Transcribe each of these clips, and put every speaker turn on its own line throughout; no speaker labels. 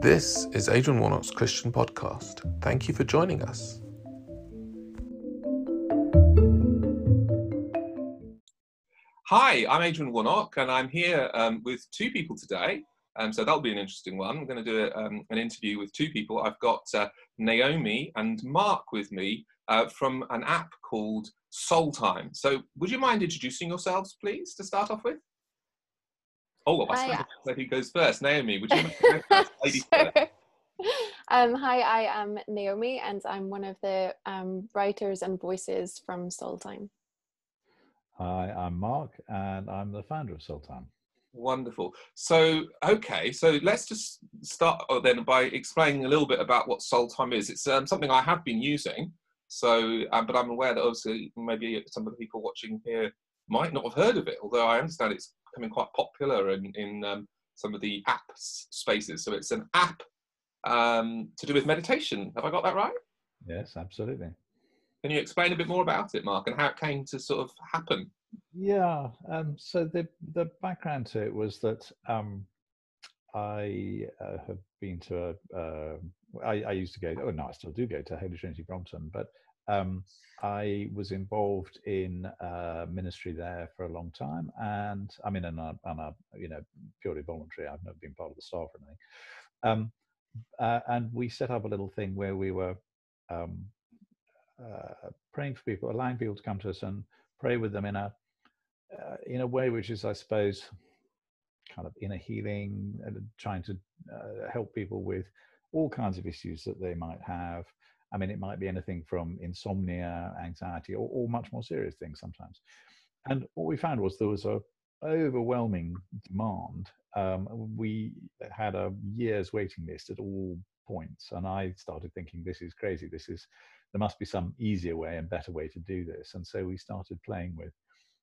This is Adrian Warnock's Christian Podcast. Thank you for joining us. Hi, I'm Adrian Warnock, and I'm here with two people today. So that'll be an interesting one. I'm going to do an interview with two people. I've got Naomi and Mark with me from an app called Soultime. So would you mind introducing yourselves, please, to start off with? Oh, well, I suppose who goes first? Naomi, would you mind going first? Ladies first.
Hi, I am Naomi, and I'm one of the writers and voices from Soultime.
Hi, I'm Mark, and I'm the founder of Soultime.
Wonderful. So, okay, so let's just start then by explaining a little bit about what Soultime is. It's something I have been using, so but I'm aware that obviously maybe some of the people watching here might not have heard of it, although I understand it's becoming quite popular in some of the app spaces. So it's an app to do with meditation. Have I got that right?
Yes, absolutely.
Can you explain a bit more about it, Mark, and how it came to sort of happen?
Yeah. So the background to it was that I have been to I used to go. Oh no, I still do go to Holy Trinity Brompton, but I was involved in ministry there for a long time, and I mean, on a purely voluntary. I've never been part of the staff or anything. And we set up a little thing where we were praying for people, allowing people to come to us and pray with them in a way which is, I suppose, kind of inner healing, and trying to help people with all kinds of issues that they might have. I mean, it might be anything from insomnia, anxiety, or much more serious things sometimes. And what we found was there was a overwhelming demand. We had a year's waiting list at all points, and I started thinking, this is crazy. There must be some easier way and better way to do this. And so we started playing with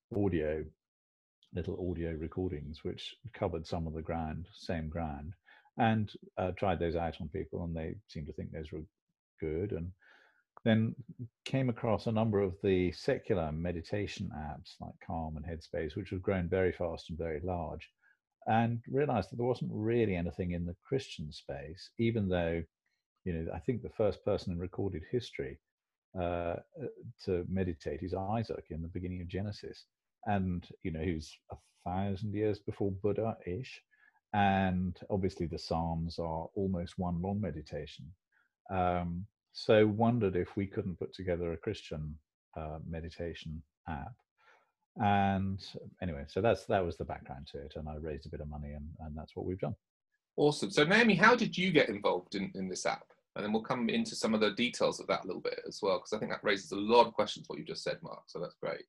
little audio recordings, which covered some of the same ground, and tried those out on people, and they seemed to think those were good. And then came across a number of the secular meditation apps like Calm and Headspace, which have grown very fast and very large, and realized that there wasn't really anything in the Christian space, even though, I think the first person in recorded history to meditate is Isaac in the beginning of Genesis. And, who's 1,000 years before Buddha-ish. And obviously the Psalms are almost one long meditation. So wondered if we couldn't put together a Christian meditation app. And anyway, so that was the background to it. And I raised a bit of money, and that's what we've done.
Awesome. So Naomi, how did you get involved in this app? And then we'll come into some of the details of that a little bit as well, because I think that raises a lot of questions, what you just said, Mark. So that's great.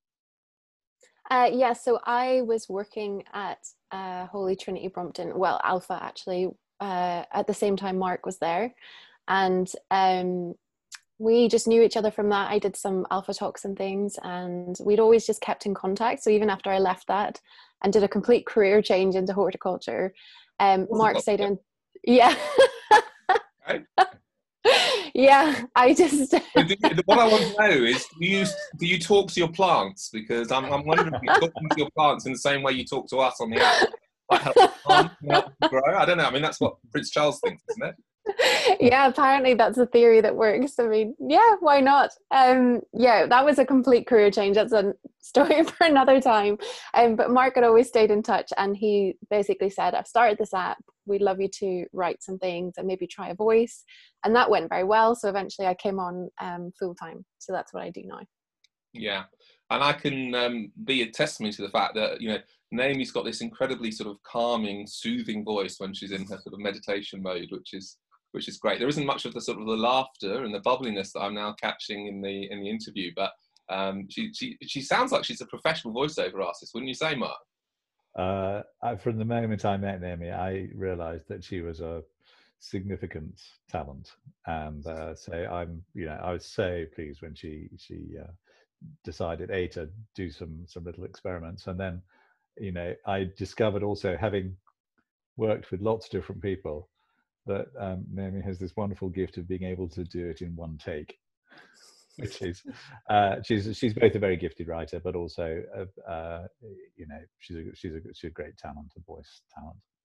So I was working at Holy Trinity Brompton, well, Alpha actually, at the same time Mark was there. And we just knew each other from that. I did some Alpha talks and things, and we'd always just kept in contact. So even after I left that and did a complete career change into horticulture, Mark stayed in. Yeah.
Okay.
Yeah, I just.
What I want to know is, do you talk to your plants? Because I'm wondering if you're talking to your plants in the same way you talk to us on the app, like help the plants help them grow. I don't know. I mean, that's what Prince Charles thinks, isn't it?
Yeah, apparently that's a theory that works. I mean, yeah, why not? Yeah, that was a complete career change. That's a story for another time. But Mark had always stayed in touch, and he basically said, I've started this app. We'd love you to write some things and maybe try a voice. And that went very well. So eventually I came on full time. So that's what I do now. Yeah.
And I can be a testimony to the fact that, Naomi's got this incredibly sort of calming, soothing voice when she's in her sort of meditation mode, which is great. There isn't much of the sort of the laughter and the bubbliness that I'm now catching in the interview, but she sounds like she's a professional voiceover artist, wouldn't you say, Mark?
From the moment I met Naomi, I realized that she was a significant talent, and so I was so pleased when she decided to do some little experiments. And then I discovered also, having worked with lots of different people, that Naomi has this wonderful gift of being able to do it in one take, which is she's both a very gifted writer, but also she's a great talent, a voice talent.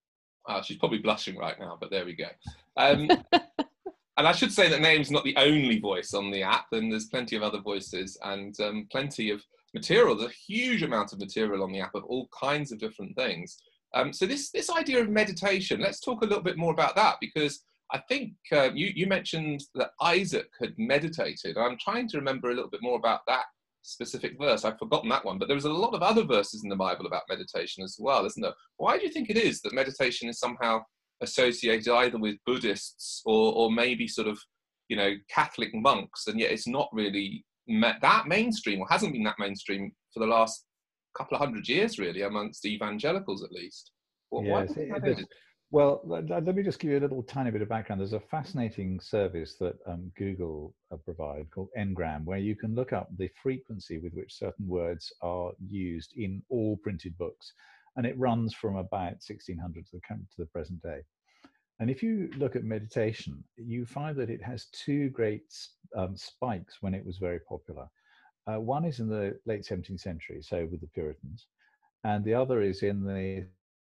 She's probably blushing right now, but there we go. And I should say that Naomi's not the only voice on the app, and there's plenty of other voices and plenty of material. There's a huge amount of material on the app of all kinds of different things. So this idea of meditation, let's talk a little bit more about that, because I think you mentioned that Isaac had meditated. I'm trying to remember a little bit more about that specific verse. I've forgotten that one, but there's a lot of other verses in the Bible about meditation as well, isn't there? Why do you think it is that meditation is somehow associated either with Buddhists or maybe sort of, Catholic monks, and yet it's not really that mainstream, or hasn't been that mainstream for the last couple of 100 years, really, amongst evangelicals at least? Why do you think that is?
Well, let me just give you a little tiny bit of background. There's a fascinating service that Google provide called Ngram, where you can look up the frequency with which certain words are used in all printed books. And it runs from about 1600 to the present day. And if you look at meditation, you find that it has two great spikes when it was very popular. One is in the late 17th century, so with the Puritans, and the other is in the...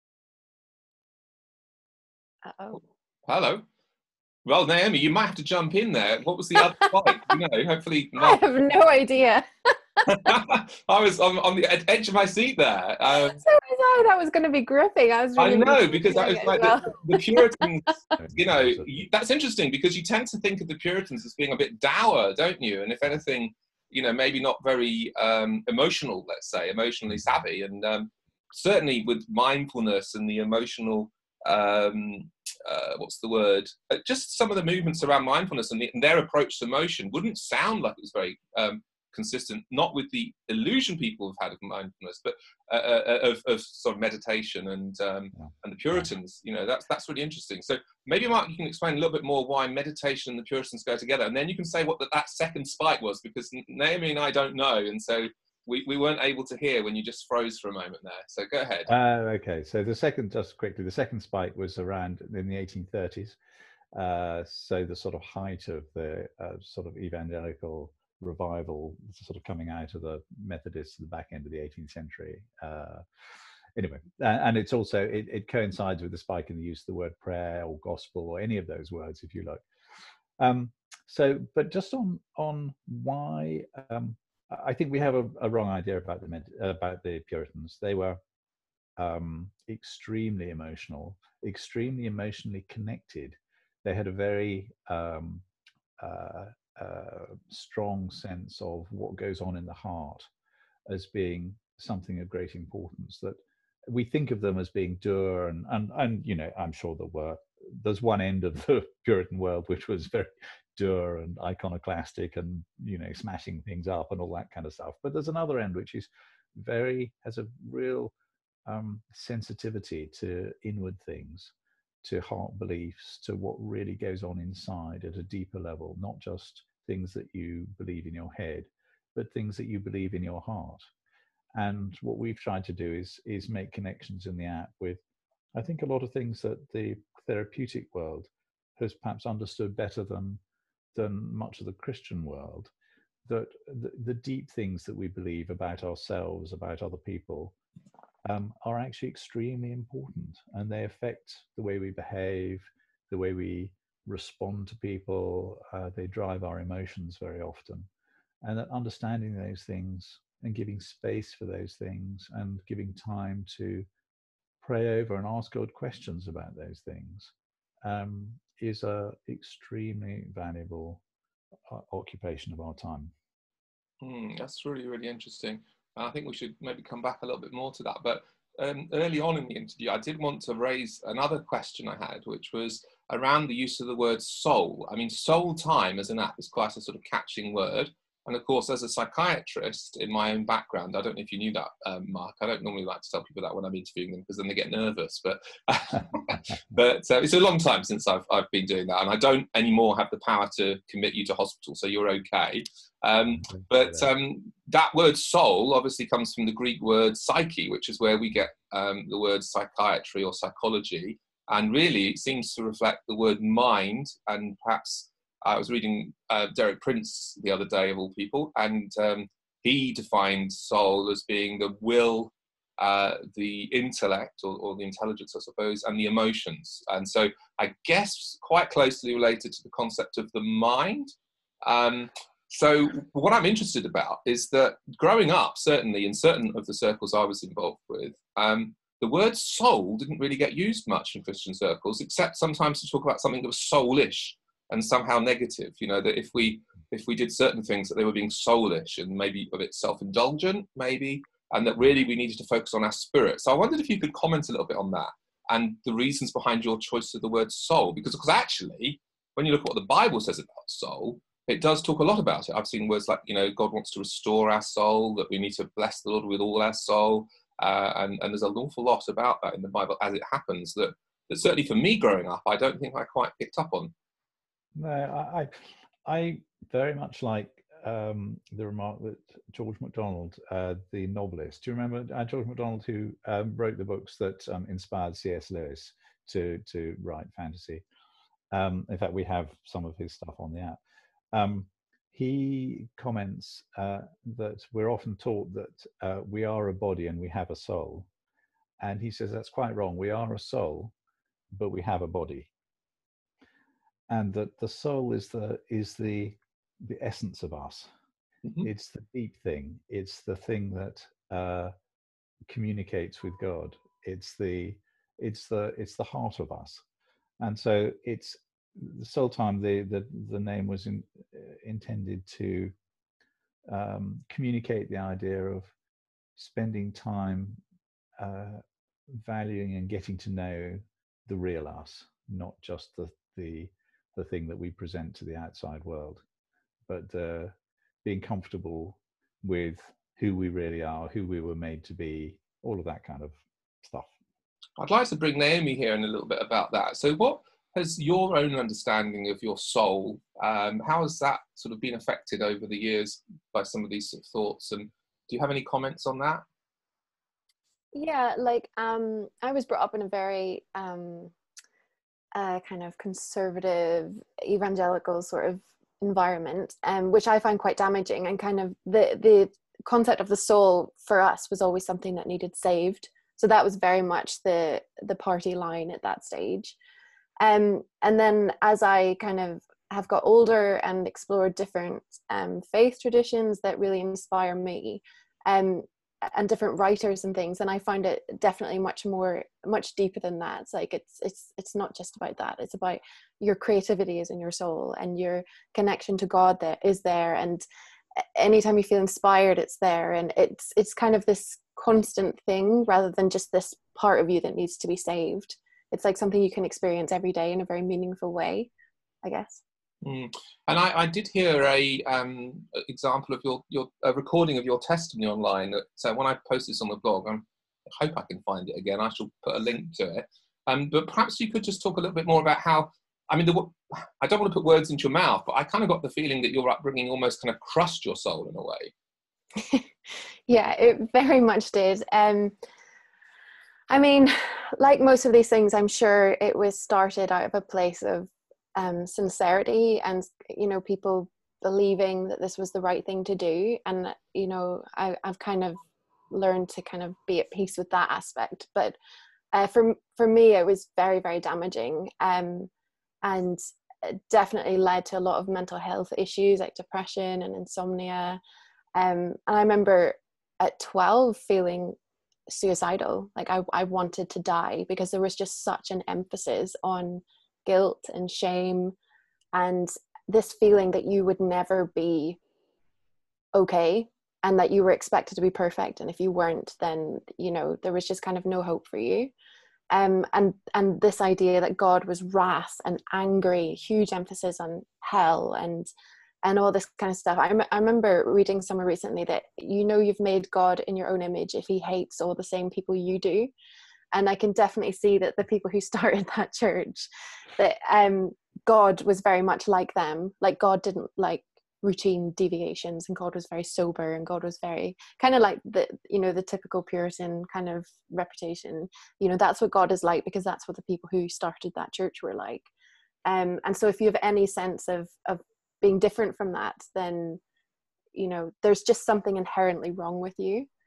Uh-oh.
Hello. Well, Naomi, you might have to jump in there. What was the other spike? Hopefully...
I have no idea.
I was on the edge of my seat there.
So was I. That was going to be gripping. I
know, because that was like the Puritans, that's interesting, because you tend to think of the Puritans as being a bit dour, don't you? And if anything, maybe not very emotional, let's say, emotionally savvy. And certainly with mindfulness and the emotional, just some of the movements around mindfulness and their approach to motion wouldn't sound like it was very consistent, not with the illusion people have had of mindfulness, but of sort of meditation and the Puritans. That's really interesting. So maybe, Mark, you can explain a little bit more why meditation and the Puritans go together, and then you can say what that second spike was, because Naomi and I don't know, and so we weren't able to hear when you just froze for a moment there. So go ahead.
Okay, so the second spike was around in the 1830s. So the sort of height of the sort of evangelical revival, sort of coming out of the Methodists at the back end of the 18th century. Anyway, and it's also, it coincides with the spike in the use of the word prayer or gospel or any of those words, if you like. But just on why, I think we have a wrong idea about the Puritans. They were extremely emotional, extremely emotionally connected. They had a very strong sense of what goes on in the heart as being something of great importance. That we think of them as being dour and I'm sure there's one end of the Puritan world which was very dour and iconoclastic and smashing things up and all that kind of stuff, but there's another end which is has a real sensitivity to inward things, to heart beliefs, to what really goes on inside at a deeper level, not just things that you believe in your head, but things that you believe in your heart. And what we've tried to do is make connections in the app with, I think, a lot of things that the therapeutic world has perhaps understood better than much of the Christian world, that the deep things that we believe about ourselves, about other people, are actually extremely important, and they affect the way we behave, the way we respond to people. They drive our emotions very often, and that understanding those things and giving space for those things and giving time to pray over and ask God questions about those things is a extremely valuable occupation of our time.
That's really, really interesting. I think we should maybe come back a little bit more to that. But early on in the interview, I did want to raise another question I had, which was around the use of the word soul. I mean, soul time as an app is quite a sort of catching word. And of course, as a psychiatrist in my own background, I don't know if you knew that, Mark. I don't normally like to tell people that when I'm interviewing them because then they get nervous. But it's a long time since I've been doing that, and I don't anymore have the power to commit you to hospital, so you're okay. That word soul obviously comes from the Greek word psyche, which is where we get the word psychiatry or psychology, and really it seems to reflect the word mind. And perhaps I was reading Derek Prince the other day, of all people, and he defined soul as being the will the intellect or the intelligence, I suppose, and the emotions. And so I guess quite closely related to the concept of the mind. So what I'm interested about is that growing up, certainly in certain of the circles I was involved with, the word soul didn't really get used much in Christian circles, except sometimes to talk about something that was soulish and somehow negative. You know, that if we did certain things, that they were being soulish and maybe a bit self-indulgent, maybe, and that really we needed to focus on our spirit. So I wondered if you could comment a little bit on that and the reasons behind your choice of the word soul, because actually, when you look at what the Bible says about soul, it does talk a lot about it. I've seen words like, you know, God wants to restore our soul, that we need to bless the Lord with all our soul. And there's an awful lot about that in the Bible as it happens that certainly for me growing up, I don't think I quite picked up on.
No, I very much like the remark that George MacDonald, the novelist, do you remember George MacDonald, who wrote the books that inspired C.S. Lewis to write fantasy? In fact, we have some of his stuff on the app. He comments that we're often taught that we are a body and we have a soul. And he says that's quite wrong. We are a soul, but we have a body. And that the soul is the essence of us. Mm-hmm. It's the deep thing. It's the thing that communicates with God. It's the heart of us. And so it's the soul time. The name was intended to communicate the idea of spending time valuing and getting to know the real us, not just the thing that we present to the outside world, but being comfortable with who we really are, who we were made to be, all of that kind of stuff.
I'd like to bring Naomi here in a little bit about that. So what has your own understanding of your soul, how has that sort of been affected over the years by some of these sort of thoughts? And do you have any comments on that?
Yeah, like I was brought up in a very kind of conservative evangelical sort of environment, which I find quite damaging, and kind of the concept of the soul for us was always something that needed saved. So that was very much the party line at that stage. And then as I kind of have got older and explored different faith traditions that really inspire me, and different writers and things, and I find it definitely much deeper than that. It's like it's not just about that. It's about your creativity is in your soul, and your connection to God that is there, and anytime you feel inspired, it's there, and it's kind of this constant thing rather than just this part of you that needs to be saved. It's like something you can experience every day in a very meaningful way, I guess.
Mm. And I did hear a example of your recording of your testimony online. So when I post this on the blog, I hope I can find it again. I shall put a link to it. But perhaps you could just talk a little bit more about how, I mean, I don't want to put words into your mouth, but I kind of got the feeling that your upbringing almost kind of crushed your soul in a way.
Yeah, it very much did. I mean, like most of these things, I'm sure it was started out of a place of sincerity and, you know, people believing that this was the right thing to do. And, you know, I've kind of learned to kind of be at peace with that aspect. But for me, it was very, very damaging, and it definitely led to a lot of mental health issues like depression and insomnia. And I remember at 12 feeling suicidal, like I wanted to die, because there was just such an emphasis on guilt and shame and this feeling that you would never be okay, and that you were expected to be perfect, and if you weren't, then, you know, there was just kind of no hope for you. And this idea that God was wrath and angry, huge emphasis on hell and all this kind of stuff. I remember reading somewhere recently that, you know, you've made God in your own image if he hates all the same people you do. And I can definitely see that the people who started that church, that God was very much like them. Like, God didn't like routine deviations, and God was very sober, and God was very kind of like the, you know, the typical Puritan kind of reputation. You know, that's what God is like, because that's what the people who started that church were like. And so if you have any sense of being different from that, then, you know, there's just something inherently wrong with you.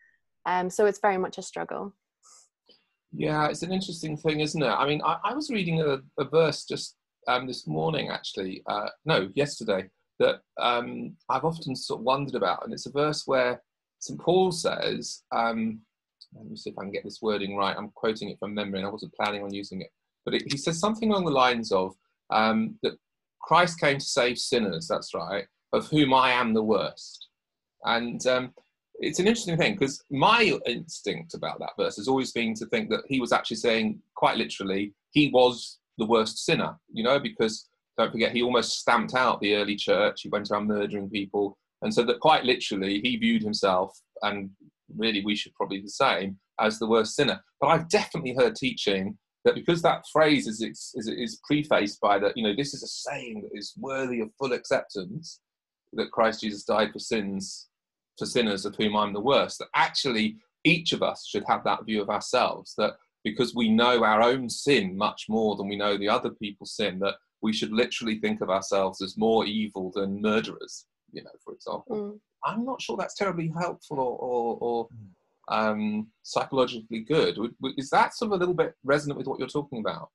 So it's very much a struggle.
Yeah, it's an interesting thing, isn't it? I mean, I was reading a verse just this morning, actually, no, yesterday, that I've often sort of wondered about. And it's a verse where St. Paul says, let me see if I can get this wording right. I'm quoting it from memory and I wasn't planning on using it. But he says something along the lines of that Christ came to save sinners, that's right, of whom I am the worst. And it's an interesting thing, because my instinct about that verse has always been to think that he was actually saying, quite literally, he was the worst sinner, you know, because don't forget, he almost stamped out the early church. He went around murdering people. And so that quite literally, he viewed himself, and really we should probably be the same, as the worst sinner. But I've definitely heard teaching that because that phrase is prefaced by that, you know, this is a saying that is worthy of full acceptance, that Christ Jesus died for sins, for sinners of whom I'm the worst, that actually each of us should have that view of ourselves, that because we know our own sin much more than we know the other people's sin, that we should literally think of ourselves as more evil than murderers, you know, for example. I'm not sure that's terribly helpful or psychologically good. Is that sort of a little bit resonant with what you're talking about?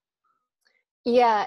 Yeah,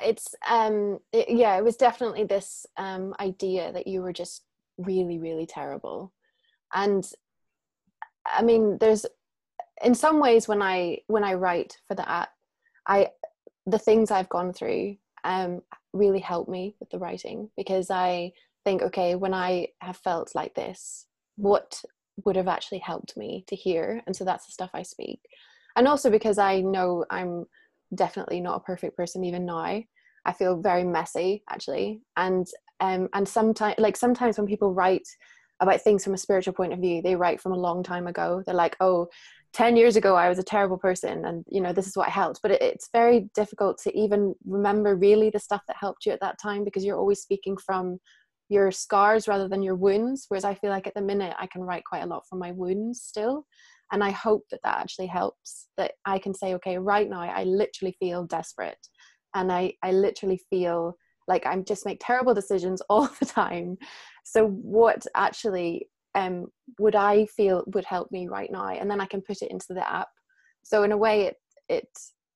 it was definitely this idea that you were just really, really terrible. And I mean, there's, in some ways, when I write for the app, the things I've gone through really help me with the writing, because I think, okay, when I have felt like this, what would have actually helped me to hear? And so that's the stuff I speak. And also because I know I'm definitely not a perfect person even now. I feel very messy, actually. And sometimes when people write about things from a spiritual point of view, they write from a long time ago. They're like, oh, 10 years ago I was a terrible person, and you know, this is what helped. But it's very difficult to even remember really the stuff that helped you at that time, because you're always speaking from your scars rather than your wounds. Whereas I feel like at the minute I can write quite a lot from my wounds still. And I hope that actually helps, that I can say, okay, right now I literally feel desperate, and I literally feel like I'm just make terrible decisions all the time. So what actually would I feel would help me right now? And then I can put it into the app. So in a way, it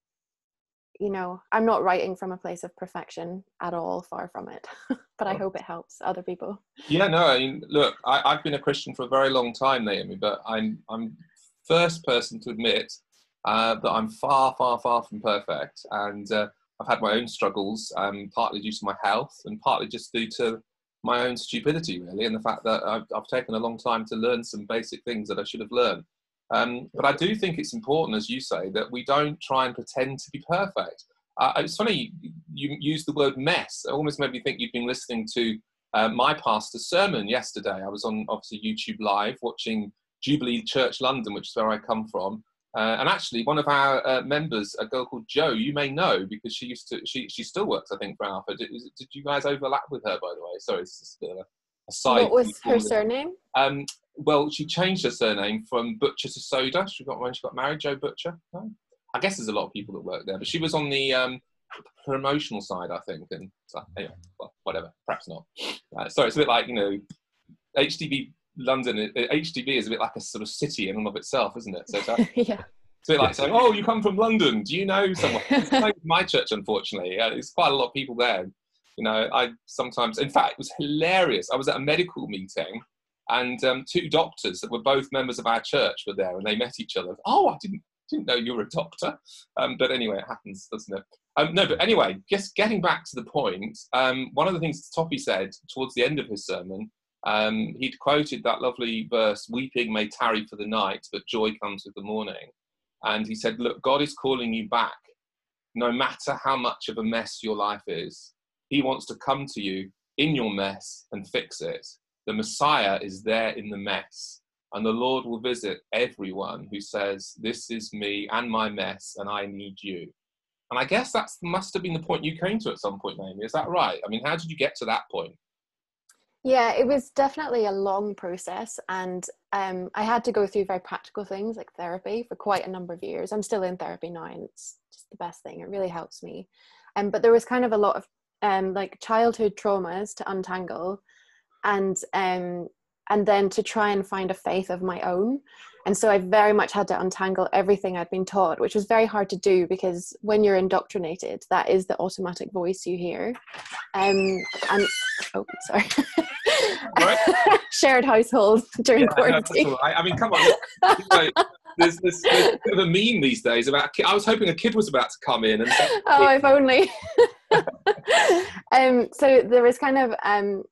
you know, I'm not writing from a place of perfection at all, far from it. But I hope it helps other people.
Yeah, no, I mean, look, I've been a Christian for a very long time, Naomi, but I'm first person to admit that I'm far, far, far from perfect. And I've had my own struggles, partly due to my health and partly just due to my own stupidity, really, and the fact that I've taken a long time to learn some basic things that I should have learned. But I do think it's important, as you say, that we don't try and pretend to be perfect. It's funny, you used the word mess. It almost made me think you'd been listening to my pastor's sermon yesterday. I was on, obviously, YouTube Live watching Jubilee Church London, which is where I come from. And actually, one of our members, a girl called Jo, you may know, because she still works, I think, for Alpha. Did you guys overlap with her, by the way? Sorry, it's just a side.
What was her surname?
Well, she changed her surname from Butcher to Soda. When she got married, Jo Butcher. No? I guess there's a lot of people that work there, but she was on the promotional side, I think. And so, anyway, well, whatever. Perhaps not. Sorry, it's a bit like, you know, HDB London. HDB is a bit like a sort of city in and of itself, isn't it? So
yeah.
It's a bit like saying, "Oh, you come from London. Do you know someone?" It's like my church, unfortunately. There's quite a lot of people there. You know, I sometimes, in fact, it was hilarious. I was at a medical meeting, and two doctors that were both members of our church were there, and they met each other. Oh, I didn't know you were a doctor. But anyway, it happens, doesn't it? No, but anyway, just getting back to the point, one of the things Toppy said towards the end of his sermon, he'd quoted that lovely verse, "Weeping may tarry for the night, but joy comes with the morning." And he said, look, God is calling you back, no matter how much of a mess your life is. He wants to come to you in your mess and fix it. The Messiah is there in the mess. And the Lord will visit everyone who says, this is me and my mess, and I need you. And I guess that must have been the point you came to at some point, Naomi. Is that right? I mean, how did you get to that point?
Yeah, it was definitely a long process, and I had to go through very practical things like therapy for quite a number of years. I'm still in therapy now, and it's just the best thing. It really helps me. But there was kind of a lot of like childhood traumas to untangle, and and then to try and find a faith of my own. And so I very much had to untangle everything I'd been taught, which was very hard to do, because when you're indoctrinated, that is the automatic voice you hear. And oh, sorry.
Right.
Shared household during quarantine.
No, I mean, come on. You know, there's a bit of a meme these days about. I was hoping a kid was about to come in and say,
oh, if only. So there was kind of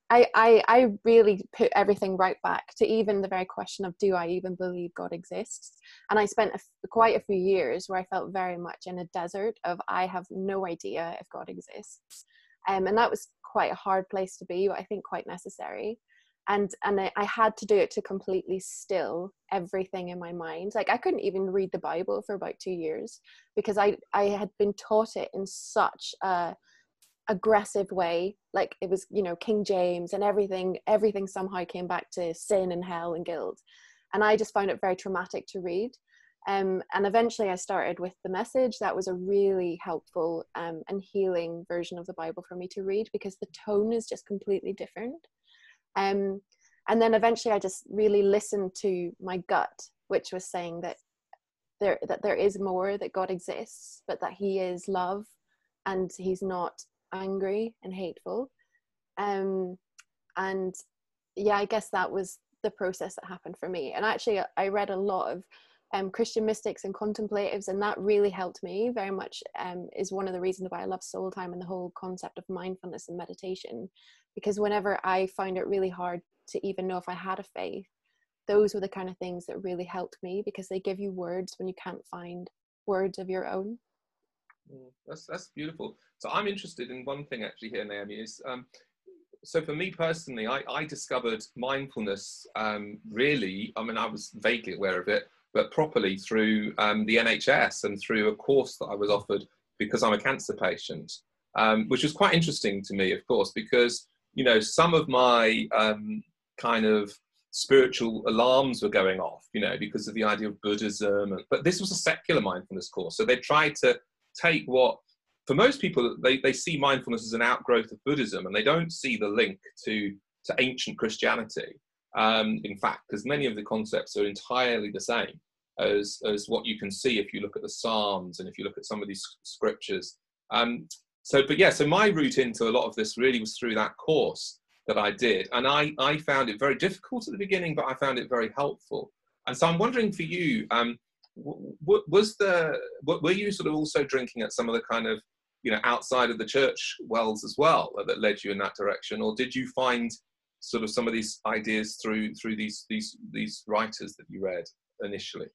I really put everything right back to even the very question of, do I even believe God exists? And I spent quite a few years where I felt very much in a desert of, I have no idea if God exists. And that was quite a hard place to be, but I think quite necessary. And I had to do it to completely still everything in my mind. Like, I couldn't even read the Bible for about 2 years, because I had been taught it in such a aggressive way. Like, it was, you know, King James, and everything somehow came back to sin and hell and guilt. And I just found it very traumatic to read. And eventually I started with the Message. That was a really helpful and healing version of the Bible for me to read, because the tone is just completely different. And then eventually I just really listened to my gut, which was saying that there is more, that God exists, but that he is love, and he's not angry and hateful. And yeah, I guess that was the process that happened for me. And actually I read a lot of Christian mystics and contemplatives, and that really helped me very much. Is one of the reasons why I love soul time and the whole concept of mindfulness and meditation, because whenever I found it really hard to even know if I had a faith, those were the kind of things that really helped me, because they give you words when you can't find words of your own.
That's beautiful. So I'm interested in one thing actually here, Naomi, is so for me personally, I discovered mindfulness really, I mean, I was vaguely aware of it, but properly through the NHS and through a course that I was offered because I'm a cancer patient, which was quite interesting to me, of course, because, you know, some of my kind of spiritual alarms were going off, you know, because of the idea of Buddhism. But this was a secular mindfulness course. So they tried to take what, for most people, they see mindfulness as an outgrowth of Buddhism, and they don't see the link to ancient Christianity. In fact, because many of the concepts are entirely the same as what you can see if you look at the Psalms and if you look at some of these scriptures. So my route into a lot of this really was through that course that I did. And I found it very difficult at the beginning, but I found it very helpful. And so I'm wondering for you, were you sort of also drinking at some of the kind of, you know, outside of the church wells as well that led you in that direction? Or did you find sort of some of these ideas through these writers that you read initially?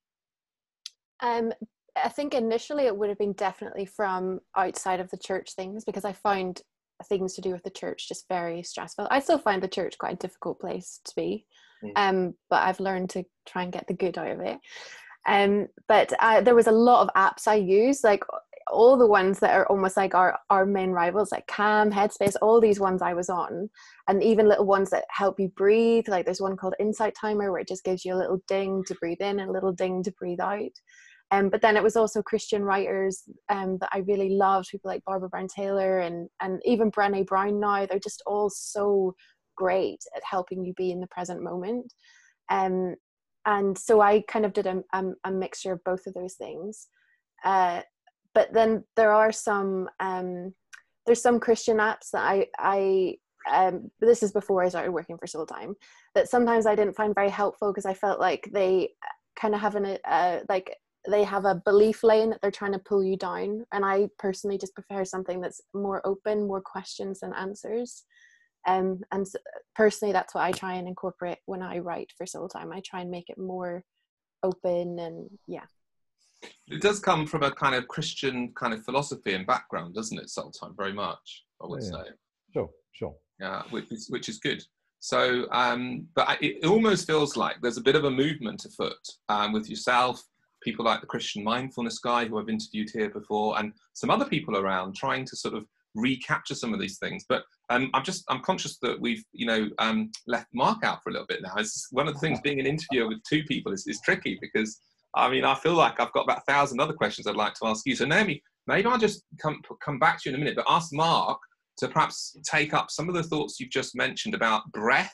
I think initially it would have been definitely from outside of the church things, because I found things to do with the church just very stressful. I still find the church quite a difficult place to be, but I've learned to try and get the good out of it. But there was a lot of apps I used, like all the ones that are almost like our main rivals, like Calm, Headspace, all these ones I was on, and even little ones that help you breathe. Like there's one called Insight Timer, where it just gives you a little ding to breathe in and a little ding to breathe out. But then it was also Christian writers that I really loved, people like Barbara Brown Taylor and even Brené Brown now. They're just all so great at helping you be in the present moment. And so I kind of did a mixture of both of those things. But then there are some, there's some Christian apps that this is before I started working for Soul Time, that sometimes I didn't find very helpful, because I felt like they kind of have they have a belief lane that they're trying to pull you down. And I personally just prefer something that's more open, more questions than answers. And personally, that's what I try and incorporate when I write for Soul Time. I try and make it more open, and yeah.
It does come from a kind of Christian kind of philosophy and background, doesn't it, Soul Time? Very much, I would say.
Sure.
Yeah, which is good. So, but it almost feels like there's a bit of a movement afoot with yourself, people like the Christian mindfulness guy who I've interviewed here before, and some other people around trying to sort of recapture some of these things. But I'm conscious that we've, left Mark out for a little bit now. It's one of the things, being an interviewer with two people is tricky, because I mean, I feel like I've got about 1,000 other questions I'd like to ask you. So Naomi, maybe I'll just come back to you in a minute, but ask Mark to perhaps take up some of the thoughts you've just mentioned about breath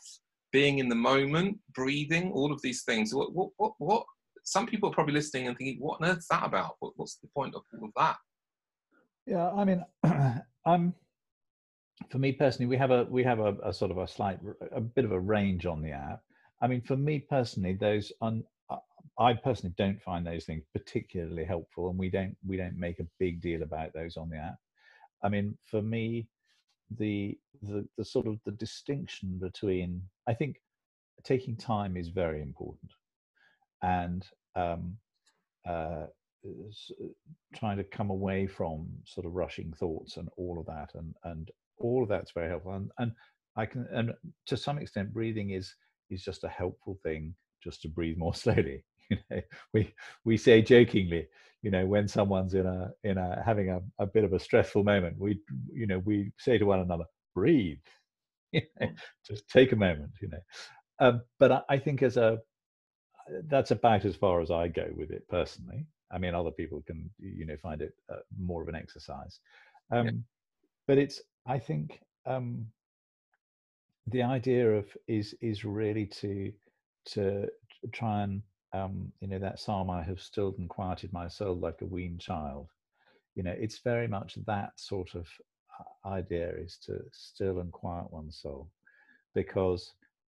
being in the moment, breathing, all of these things. What some people are probably listening and thinking, what on earth is that about? What's the point of all of that?
Yeah, I mean, for me personally, we have a sort of a bit of a range on the app. I mean, for me personally, I personally don't find those things particularly helpful, and we don't make a big deal about those on the app. I mean, for me, the sort of the distinction between, I think taking time is very important, and trying to come away from sort of rushing thoughts and all of that, and all of that's very helpful. And to some extent, breathing is just a helpful thing, just to breathe more slowly. We say jokingly, when someone's having a bit of a stressful moment, we say to one another, breathe, just take a moment, but I think that's about as far as I go with it personally. I mean, other people can, find it more of an exercise. But I think the idea is really to try and, that psalm, I have stilled and quieted my soul like a weaned child. It's very much that sort of idea, is to still and quiet one's soul, because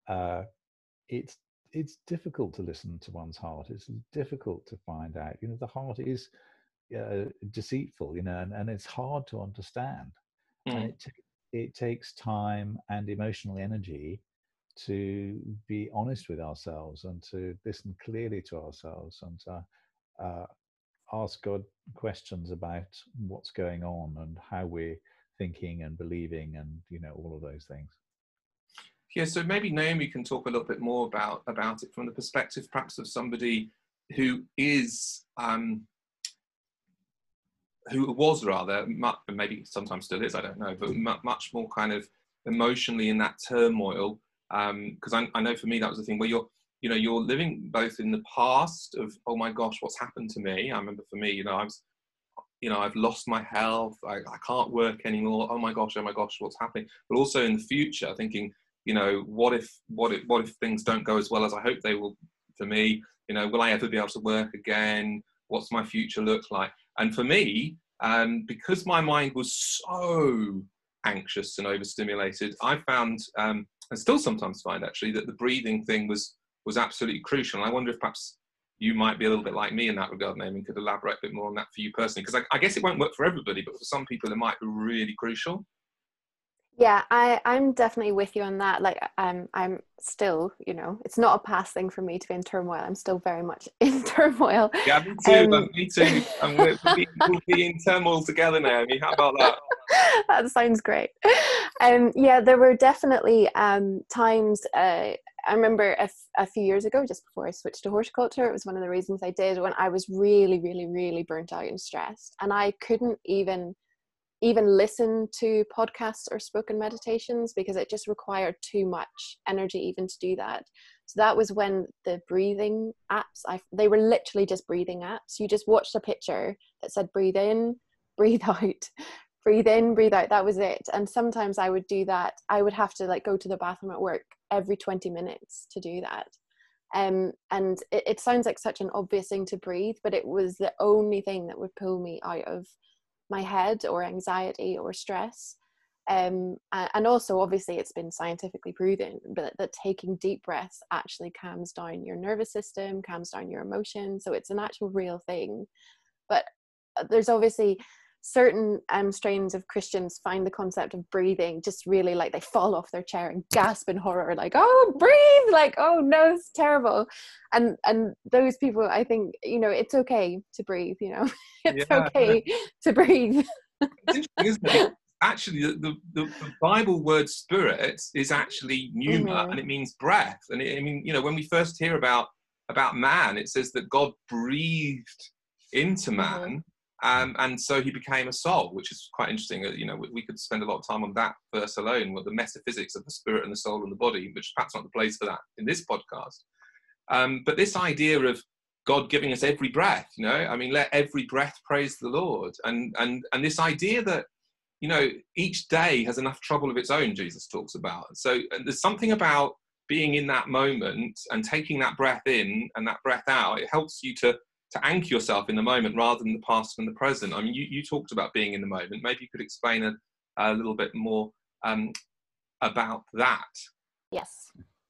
it's difficult to listen to one's heart. It's difficult to find out. The heart is deceitful, and it's hard to understand. And it takes time and emotional energy to be honest with ourselves, and to listen clearly to ourselves, and to ask God questions about what's going on and how we're thinking and believing, and all of those things.
Yeah, so maybe Naomi can talk a little bit more about it from the perspective perhaps of somebody who is, who was rather, maybe sometimes still is, I don't know, but much more kind of emotionally in that turmoil. Because I know for me that was the thing where you're living both in the past of, oh my gosh, what's happened to me? I remember for me, I've lost my health, I can't work anymore, oh my gosh, what's happening? But also in the future, thinking, what if things don't go as well as I hope they will for me? Will I ever be able to work again? What's my future look like? And for me, because my mind was so anxious and overstimulated, I found, and still sometimes find actually, that the breathing thing was absolutely crucial. And I wonder if perhaps you might be a little bit like me in that regard, Naomi, and could elaborate a bit more on that for you personally, because I guess it won't work for everybody, but for some people it might be really crucial.
Yeah, I'm definitely with you on that. Like, I'm still, it's not a past thing for me to be in turmoil. I'm still very much in turmoil.
Yeah, me too. Me too. And we'll be in turmoil together, Naomi. How about that?
That sounds great. Yeah, there were definitely times. I remember a few years ago, just before I switched to horticulture, it was one of the reasons I did, when I was really, really, really burnt out and stressed, and I couldn't even listen to podcasts or spoken meditations because it just required too much energy even to do that. So that was when the breathing apps, they were literally just breathing apps. You just watched a picture that said breathe in, breathe out, breathe in, breathe out. That was it. And sometimes I would do that. I would have to go to the bathroom at work every 20 minutes to do that. And it sounds like such an obvious thing to breathe, but it was the only thing that would pull me out of my head or anxiety or stress. And also, obviously, it's been scientifically proven that taking deep breaths actually calms down your nervous system, calms down your emotions. So it's an actual real thing. But there's obviously certain strains of Christians find the concept of breathing just really they fall off their chair and gasp in horror, oh, breathe, oh no, it's terrible. And those people, I think, it's okay to breathe, it's okay to breathe.
It's interesting, isn't it? Actually, the Bible word spirit is actually pneuma, and it means breath. And when we first hear about man, it says that God breathed into man. And so he became a soul, which is quite interesting. We could spend a lot of time on that verse alone, with the metaphysics of the spirit and the soul and the body, which perhaps not the place for that in this podcast. But this idea of God giving us every breath, let every breath praise the Lord. And this idea that, each day has enough trouble of its own, Jesus talks about. So there's something about being in that moment and taking that breath in and that breath out, it helps you to anchor yourself in the moment rather than the past and the present. I mean, you talked about being in the moment. Maybe you could explain a little bit more about that.
Yes.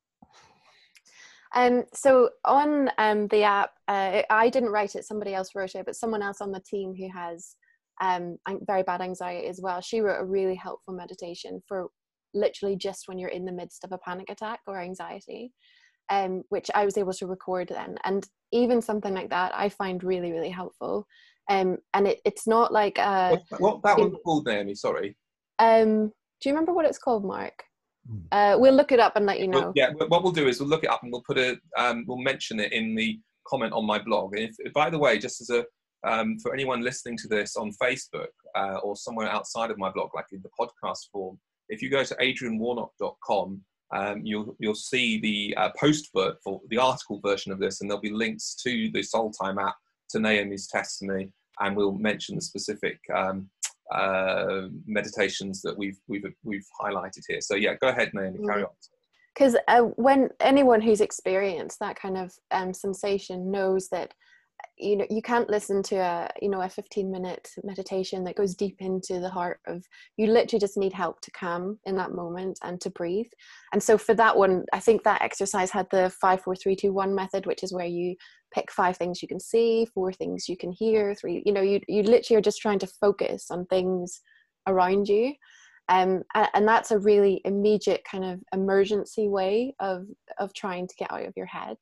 So on the app, I didn't write it, somebody else wrote it, but someone else on the team who has very bad anxiety as well, she wrote a really helpful meditation for literally just when you're in the midst of a panic attack or anxiety, which I was able to record then. And even something like that I find really, really helpful. And it's not like
what that one's called, Naomi, sorry.
Do you remember what it's called, Mark? We'll look it up and let you know.
Yeah, what we'll do is we'll look it up and we'll put we'll mention it in the comment on my blog. And if by the way, just as a for anyone listening to this on Facebook or somewhere outside of my blog, like in the podcast form, if you go to adrianwarnock.com, you'll see the post for the article version of this, and there'll be links to the Soul Time app, to Naomi's testimony, and we'll mention the specific meditations that we've highlighted here. So yeah, go ahead, Naomi, carry on.
Because when anyone who's experienced that kind of sensation knows that you can't listen to a 15-minute meditation that goes deep into the heart of, you literally just need help to calm in that moment and to breathe. And so for that one, I think that exercise had the 5, 4, 3, 2, 1 method, which is where you pick 5 things you can see, 4 things you can hear, 3, you literally are just trying to focus on things around you. And that's a really immediate kind of emergency way of trying to get out of your head.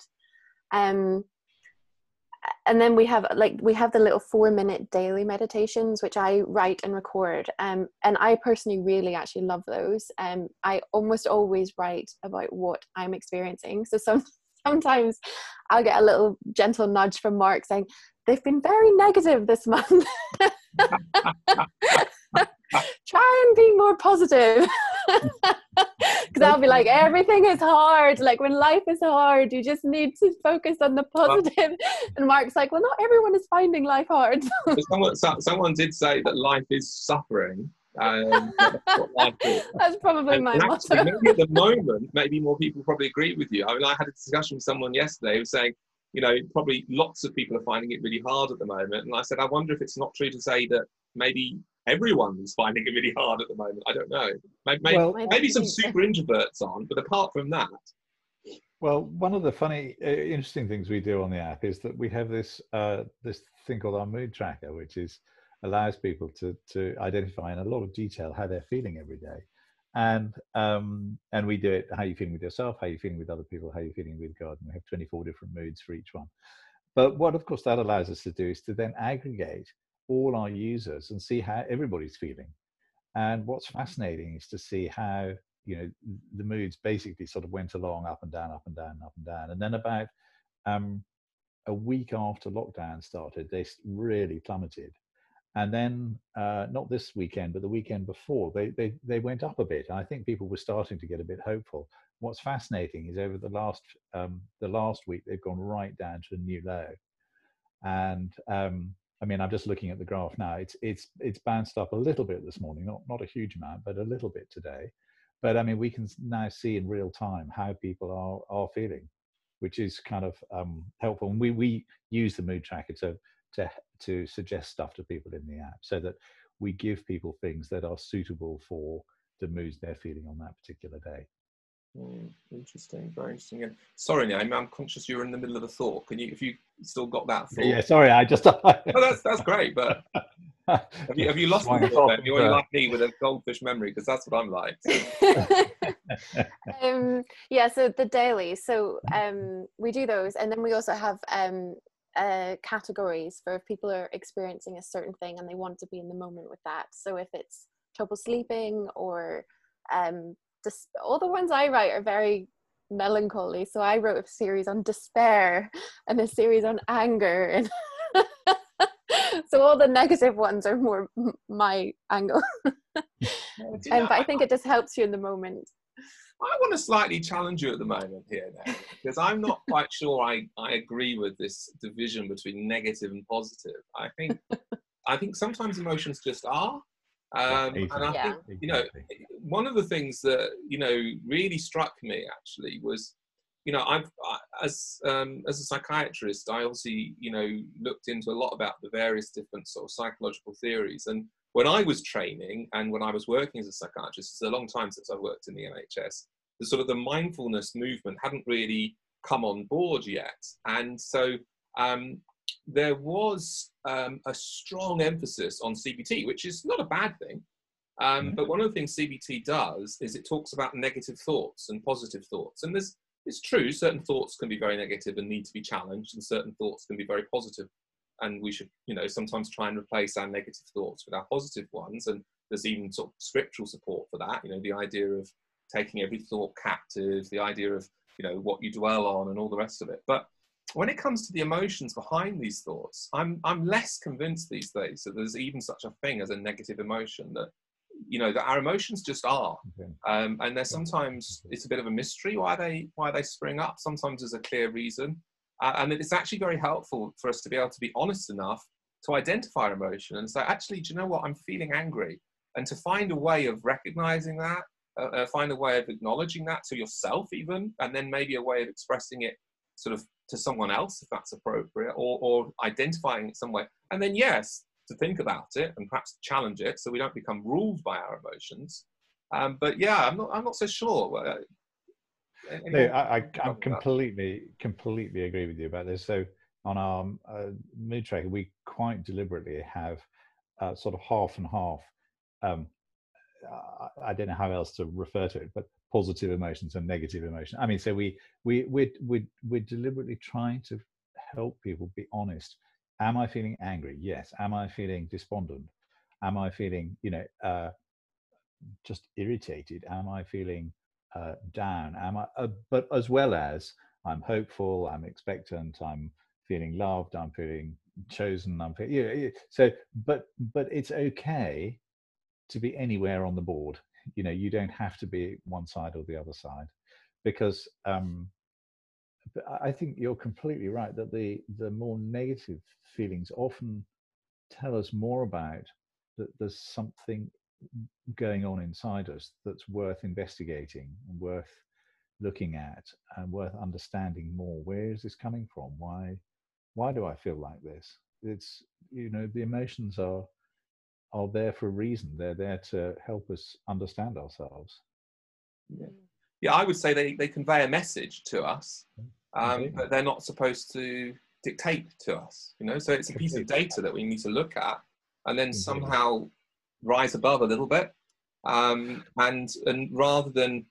And then we have the little 4-minute daily meditations, which I write and record. And I personally really actually love those. I almost always write about what I'm experiencing. So sometimes I'll get a little gentle nudge from Mark saying, they've been very negative this month. Try and be more positive. Because I'll be like, everything is hard. Like when life is hard, you just need to focus on the positive. And Mark's like, well, not everyone is finding life hard.
Someone did say that life is suffering. That's what life is.
That's probably my motto.
Actually, maybe at the moment, maybe more people probably agree with you. I mean, I had a discussion with someone yesterday who was saying, probably lots of people are finding it really hard at the moment. And I said, I wonder if it's not true to say that maybe everyone's finding it really hard at the moment. I don't know. Maybe some super introverts aren't, but apart from that.
Well, one of the funny, interesting things we do on the app is that we have this thing called our mood tracker, which allows people to identify in a lot of detail how they're feeling every day. And we do it, how you're feeling with yourself, how you're feeling with other people, how you're feeling with God. And we have 24 different moods for each one. But what, of course, that allows us to do is to then aggregate all our users and see how everybody's feeling. And what's fascinating is to see how, the moods basically sort of went along up and down, up and down, up and down. And then about a week after lockdown started, they really plummeted. And then not this weekend, but the weekend before, they went up a bit. And I think people were starting to get a bit hopeful. What's fascinating is over the last week, they've gone right down to a new low. And I mean, I'm just looking at the graph now. It's bounced up a little bit this morning, not a huge amount, but a little bit today. But I mean, we can now see in real time how people are feeling, which is kind of helpful. And we use the mood tracker to suggest stuff to people in the app, so that we give people things that are suitable for the moods they're feeling on that particular day.
Interesting, very interesting. And sorry, Naomi, I'm conscious you're in the middle of a thought. If you still got that thought?
Yeah, sorry, I just.
No, that's great. But have you lost the thought? Or are you like me with a goldfish memory? Because that's what I'm like.
Yeah. So the daily. So we do those, and then we also have categories for if people are experiencing a certain thing and they want to be in the moment with that. So if it's trouble sleeping or all the ones I write are very melancholy. So I wrote a series on despair and a series on anger, and so all the negative ones are more my angle. But I think it just helps you in the moment.
I want to slightly challenge you at the moment here now, because I'm not quite sure I agree with this division between negative and positive. I think sometimes emotions just are. And I think, one of the things that, you know, really struck me actually was, you know, as a psychiatrist, I obviously, you know, looked into a lot about the various different sort of psychological theories. And when I was training and when I was working as a psychiatrist, it's a long time since I worked in the NHS, the sort of the mindfulness movement hadn't really come on board yet. And so there was a strong emphasis on CBT, which is not a bad thing. But one of the things CBT does is it talks about negative thoughts and positive thoughts. And it's true, certain thoughts can be very negative and need to be challenged, and certain thoughts can be very positive. And we should, you know, sometimes try and replace our negative thoughts with our positive ones. And there's even sort of scriptural support for that. You know, the idea of taking every thought captive, the idea of, you know, what you dwell on and all the rest of it. But when it comes to the emotions behind these thoughts, I'm less convinced these days that there's even such a thing as a negative emotion, that, you know, that our emotions just are. And there's sometimes it's a bit of a mystery why they spring up. Sometimes there's a clear reason. And it's actually very helpful for us to be able to be honest enough to identify our emotion and say, actually, do you know what, I'm feeling angry. And to find a way of recognizing that, find a way of acknowledging that to yourself even, and then maybe a way of expressing it sort of to someone else, if that's appropriate, or identifying it some way. And then, yes, to think about it and perhaps challenge it so we don't become ruled by our emotions. But yeah, I'm not so sure.
No, I'm completely agree with you about this. So on our mood tracker, we quite deliberately have sort of half and half. I don't know how else to refer to it, but positive emotions and negative emotions. I mean, so we're deliberately trying to help people be honest. Am I feeling angry? Yes. Am I feeling despondent? Am I feeling, you know, just irritated? Am I feeling down? Am I? But as well as I'm hopeful, I'm expectant, I'm feeling loved, I'm feeling chosen, I'm feeling, you know, so. But it's okay to be anywhere on the board. You know, you don't have to be one side or the other side, because I think you're completely right that the more negative feelings often tell us more about that there's something going on inside us that's worth investigating and worth looking at and worth understanding more. Where is this coming from? Why do I feel like this? It's, you know, the emotions are there for a reason. They're there to help us understand ourselves.
Yeah, I would say they convey a message to us, but they're not supposed to dictate to us, you know. So it's a piece of data that we need to look at and then somehow rise above a little bit, and rather than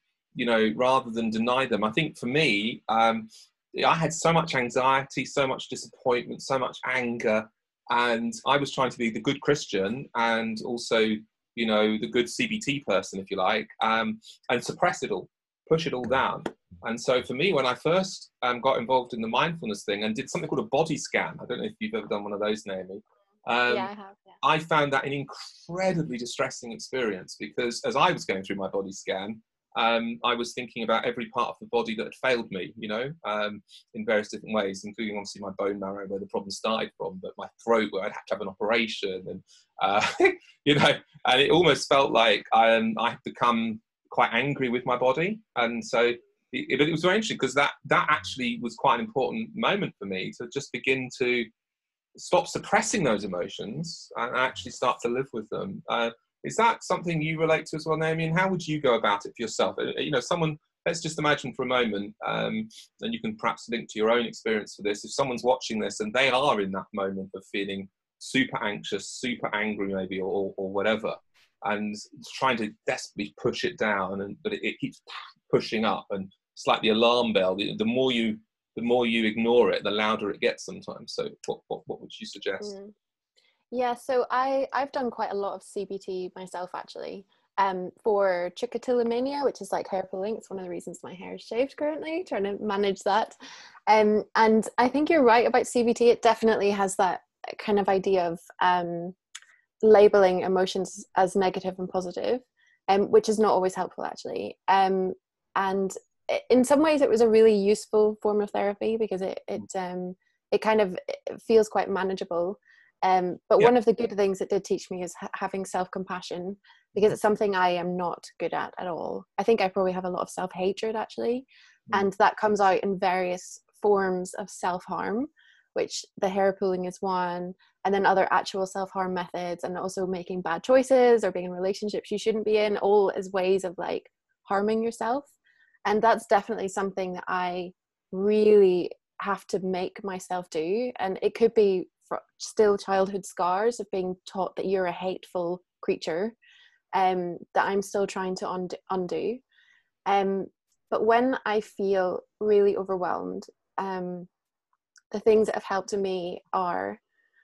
deny them. I think for me, I had so much anxiety, so much disappointment, so much anger, and I was trying to be the good Christian and also, you know, the good CBT person, if you like, and suppress it all, push it all down. And so for me, when I first got involved in the mindfulness thing and did something called a body scan, I don't know if you've ever done one of those, Naomi.
Yeah, I have. Yeah.
I found that an incredibly distressing experience, because as I was going through my body scan, I was thinking about every part of the body that had failed me, you know, in various different ways, including obviously my bone marrow, where the problem started from, but my throat, where I'd have to have an operation, and you know, and it almost felt like I had become quite angry with my body. And so it was very interesting, because that actually was quite an important moment for me to just begin to stop suppressing those emotions and actually start to live with them. Is that something you relate to as well, Naomi? And how would you go about it for yourself? You know, someone, let's just imagine for a moment, and you can perhaps link to your own experience for this. If someone's watching this and they are in that moment of feeling super anxious, super angry maybe, or whatever, and trying to desperately push it down, but it keeps pushing up, and it's like the alarm bell. The more you ignore it, the louder it gets sometimes. So what would you suggest?
Yeah, so I've done quite a lot of CBT myself, actually, for trichotillomania, which is like hair pulling. It's one of the reasons my hair is shaved currently, trying to manage that. And I think you're right about CBT. It definitely has that kind of idea of labeling emotions as negative and positive, which is not always helpful, actually. And in some ways it was a really useful form of therapy, because it kind of feels quite manageable. But
Yeah.
one of the good things it did teach me is having self-compassion, because it's something I am not good at all. I think I probably have a lot of self-hatred, actually. And that comes out in various forms of self-harm, which the hair pulling is one, and then other actual self-harm methods, and also making bad choices or being in relationships you shouldn't be in, all as ways of like harming yourself. And that's definitely something that I really have to make myself do. And it could be still childhood scars of being taught that you're a hateful creature, that I'm still trying to undo. But when I feel really overwhelmed, the things that have helped me are,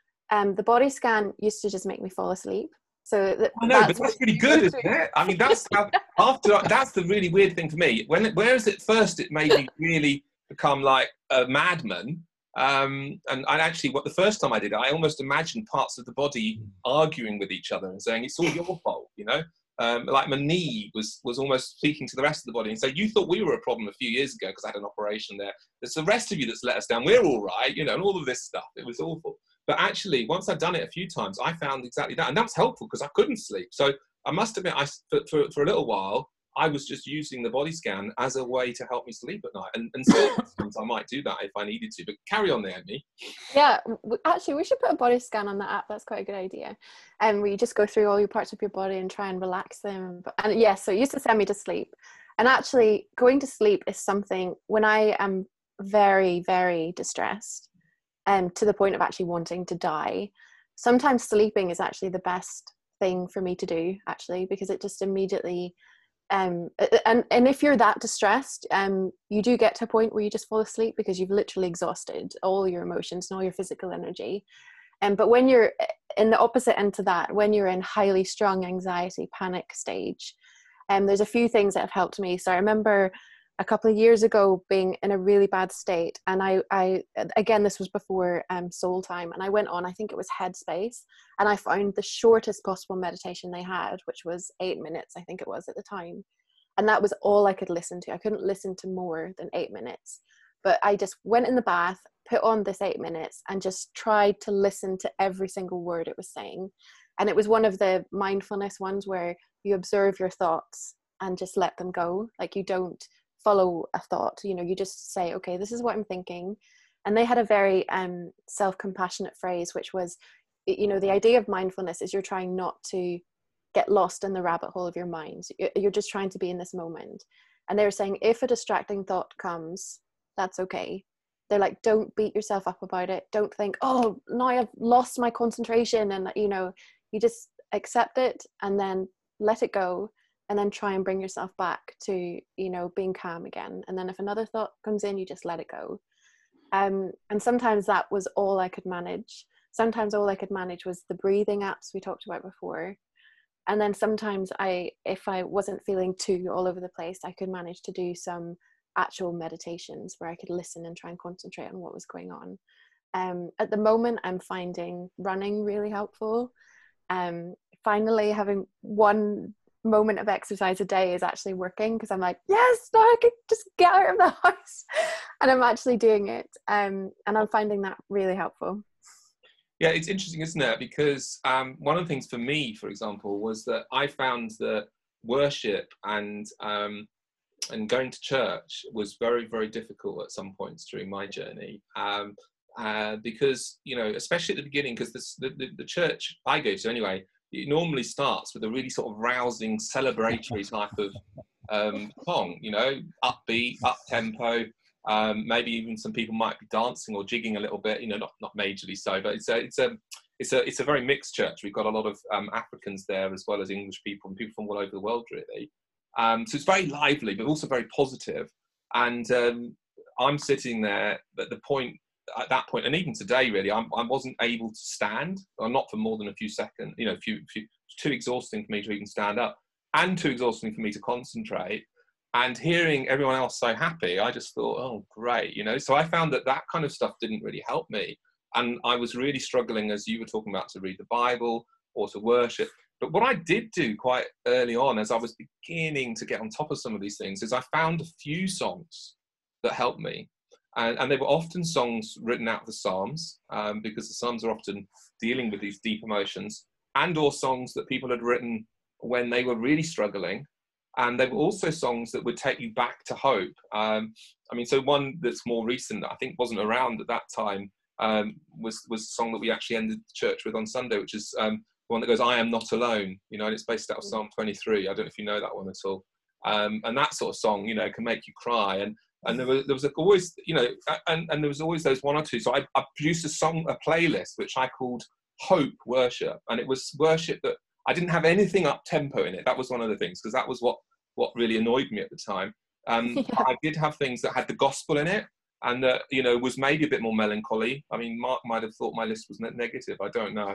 the body scan used to just make me fall asleep. So
I know, but that's really good, isn't it? I mean, that's how, that's the really weird thing for me. Whereas at first it made me really become like a madman. And I actually, the first time I did it, I almost imagined parts of the body arguing with each other and saying, it's all your fault, you know? Like my knee was almost speaking to the rest of the body and say, you thought we were a problem a few years ago because I had an operation there. It's the rest of you that's let us down. We're all right, you know, and all of this stuff. It was awful. But actually, once I'd done it a few times, I found exactly that. And that was helpful because I couldn't sleep. So I must admit, for a little while, I was just using the body scan as a way to help me sleep at night. And still, sometimes I might do that if I needed to. But carry on, Naomi.
Yeah, actually, we should put a body scan on the app. That's quite a good idea. And where you just go through all your parts of your body and try and relax them. And yes, so it used to send me to sleep. And actually, going to sleep is something when I am very, very distressed, to the point of actually wanting to die. Sometimes sleeping is actually the best thing for me to do, actually, because it just immediately, and if you're that distressed, you do get to a point where you just fall asleep because you've literally exhausted all your emotions and all your physical energy. But when you're in the opposite end to that, when you're in highly strong anxiety, panic stage, there's a few things that have helped me. So I remember a couple of years ago being in a really bad state, and I again, this was before Soul Time, and I went on, I think it was Headspace, and I found the shortest possible meditation they had, which was 8 minutes, I think it was at the time, and that was all I could listen to. I couldn't listen to more than 8 minutes, but I just went in the bath, put on this 8 minutes, and just tried to listen to every single word it was saying. And it was one of the mindfulness ones where you observe your thoughts and just let them go. Like, you don't follow a thought, you know, you just say, okay, this is what I'm thinking. And they had a very self-compassionate phrase, which was, you know, the idea of mindfulness is you're trying not to get lost in the rabbit hole of your mind. You're just trying to be in this moment. And they were saying, if a distracting thought comes, that's okay. They're like, don't beat yourself up about it. Don't think, oh, now I've lost my concentration. And, you know, you just accept it and then let it go. And then try and bring yourself back to, you know, being calm again. And then if another thought comes in, you just let it go. And sometimes that was all I could manage. Sometimes all I could manage was the breathing apps we talked about before. And then sometimes if I wasn't feeling too all over the place, I could manage to do some actual meditations where I could listen and try and concentrate on what was going on. At the moment, I'm finding running really helpful. Finally, having one moment of exercise a day is actually working, because I'm like, yes, now I can just get out of the house, and I'm actually doing it, and I'm finding that really helpful.
Yeah, it's interesting, isn't it? Because one of the things for me, for example, was that I found that worship and going to church was very, very difficult at some points during my journey, because, you know, especially at the beginning, because the church I go to anyway, it normally starts with a really sort of rousing, celebratory type of song, you know, upbeat, up tempo. Maybe even some people might be dancing or jigging a little bit, you know, not majorly so, but it's a very mixed church. We've got a lot of Africans there, as well as English people and people from all over the world, really. So it's very lively, but also very positive. And I'm sitting there at that point, and even today, really, I wasn't able to stand, or not for more than a few seconds. You know, too exhausting for me to even stand up, and too exhausting for me to concentrate. And hearing everyone else so happy, I just thought, oh, great, you know. So I found that kind of stuff didn't really help me, and I was really struggling, as you were talking about, to read the Bible or to worship. But what I did do quite early on, as I was beginning to get on top of some of these things, is I found a few songs that helped me. And they were often songs written out of the Psalms, because the Psalms are often dealing with these deep emotions, and or songs that people had written when they were really struggling. And there were also songs that would take you back to hope. I mean, so one that's more recent that I think wasn't around at that time was a song that we actually ended the church with on Sunday, which is the one that goes, "I am not alone," you know, and it's based out of Psalm 23. I don't know if you know that one at all. And that sort of song, you know, can make you cry. And there was always, you know, and there was always those one or two. So I produced a playlist, which I called Hope Worship. And it was worship that I didn't have anything up tempo in it. That was one of the things, because that was what really annoyed me at the time. I did have things that had the gospel in it, and that, you know, was maybe a bit more melancholy. I mean, Mark might have thought my list was negative. I don't know.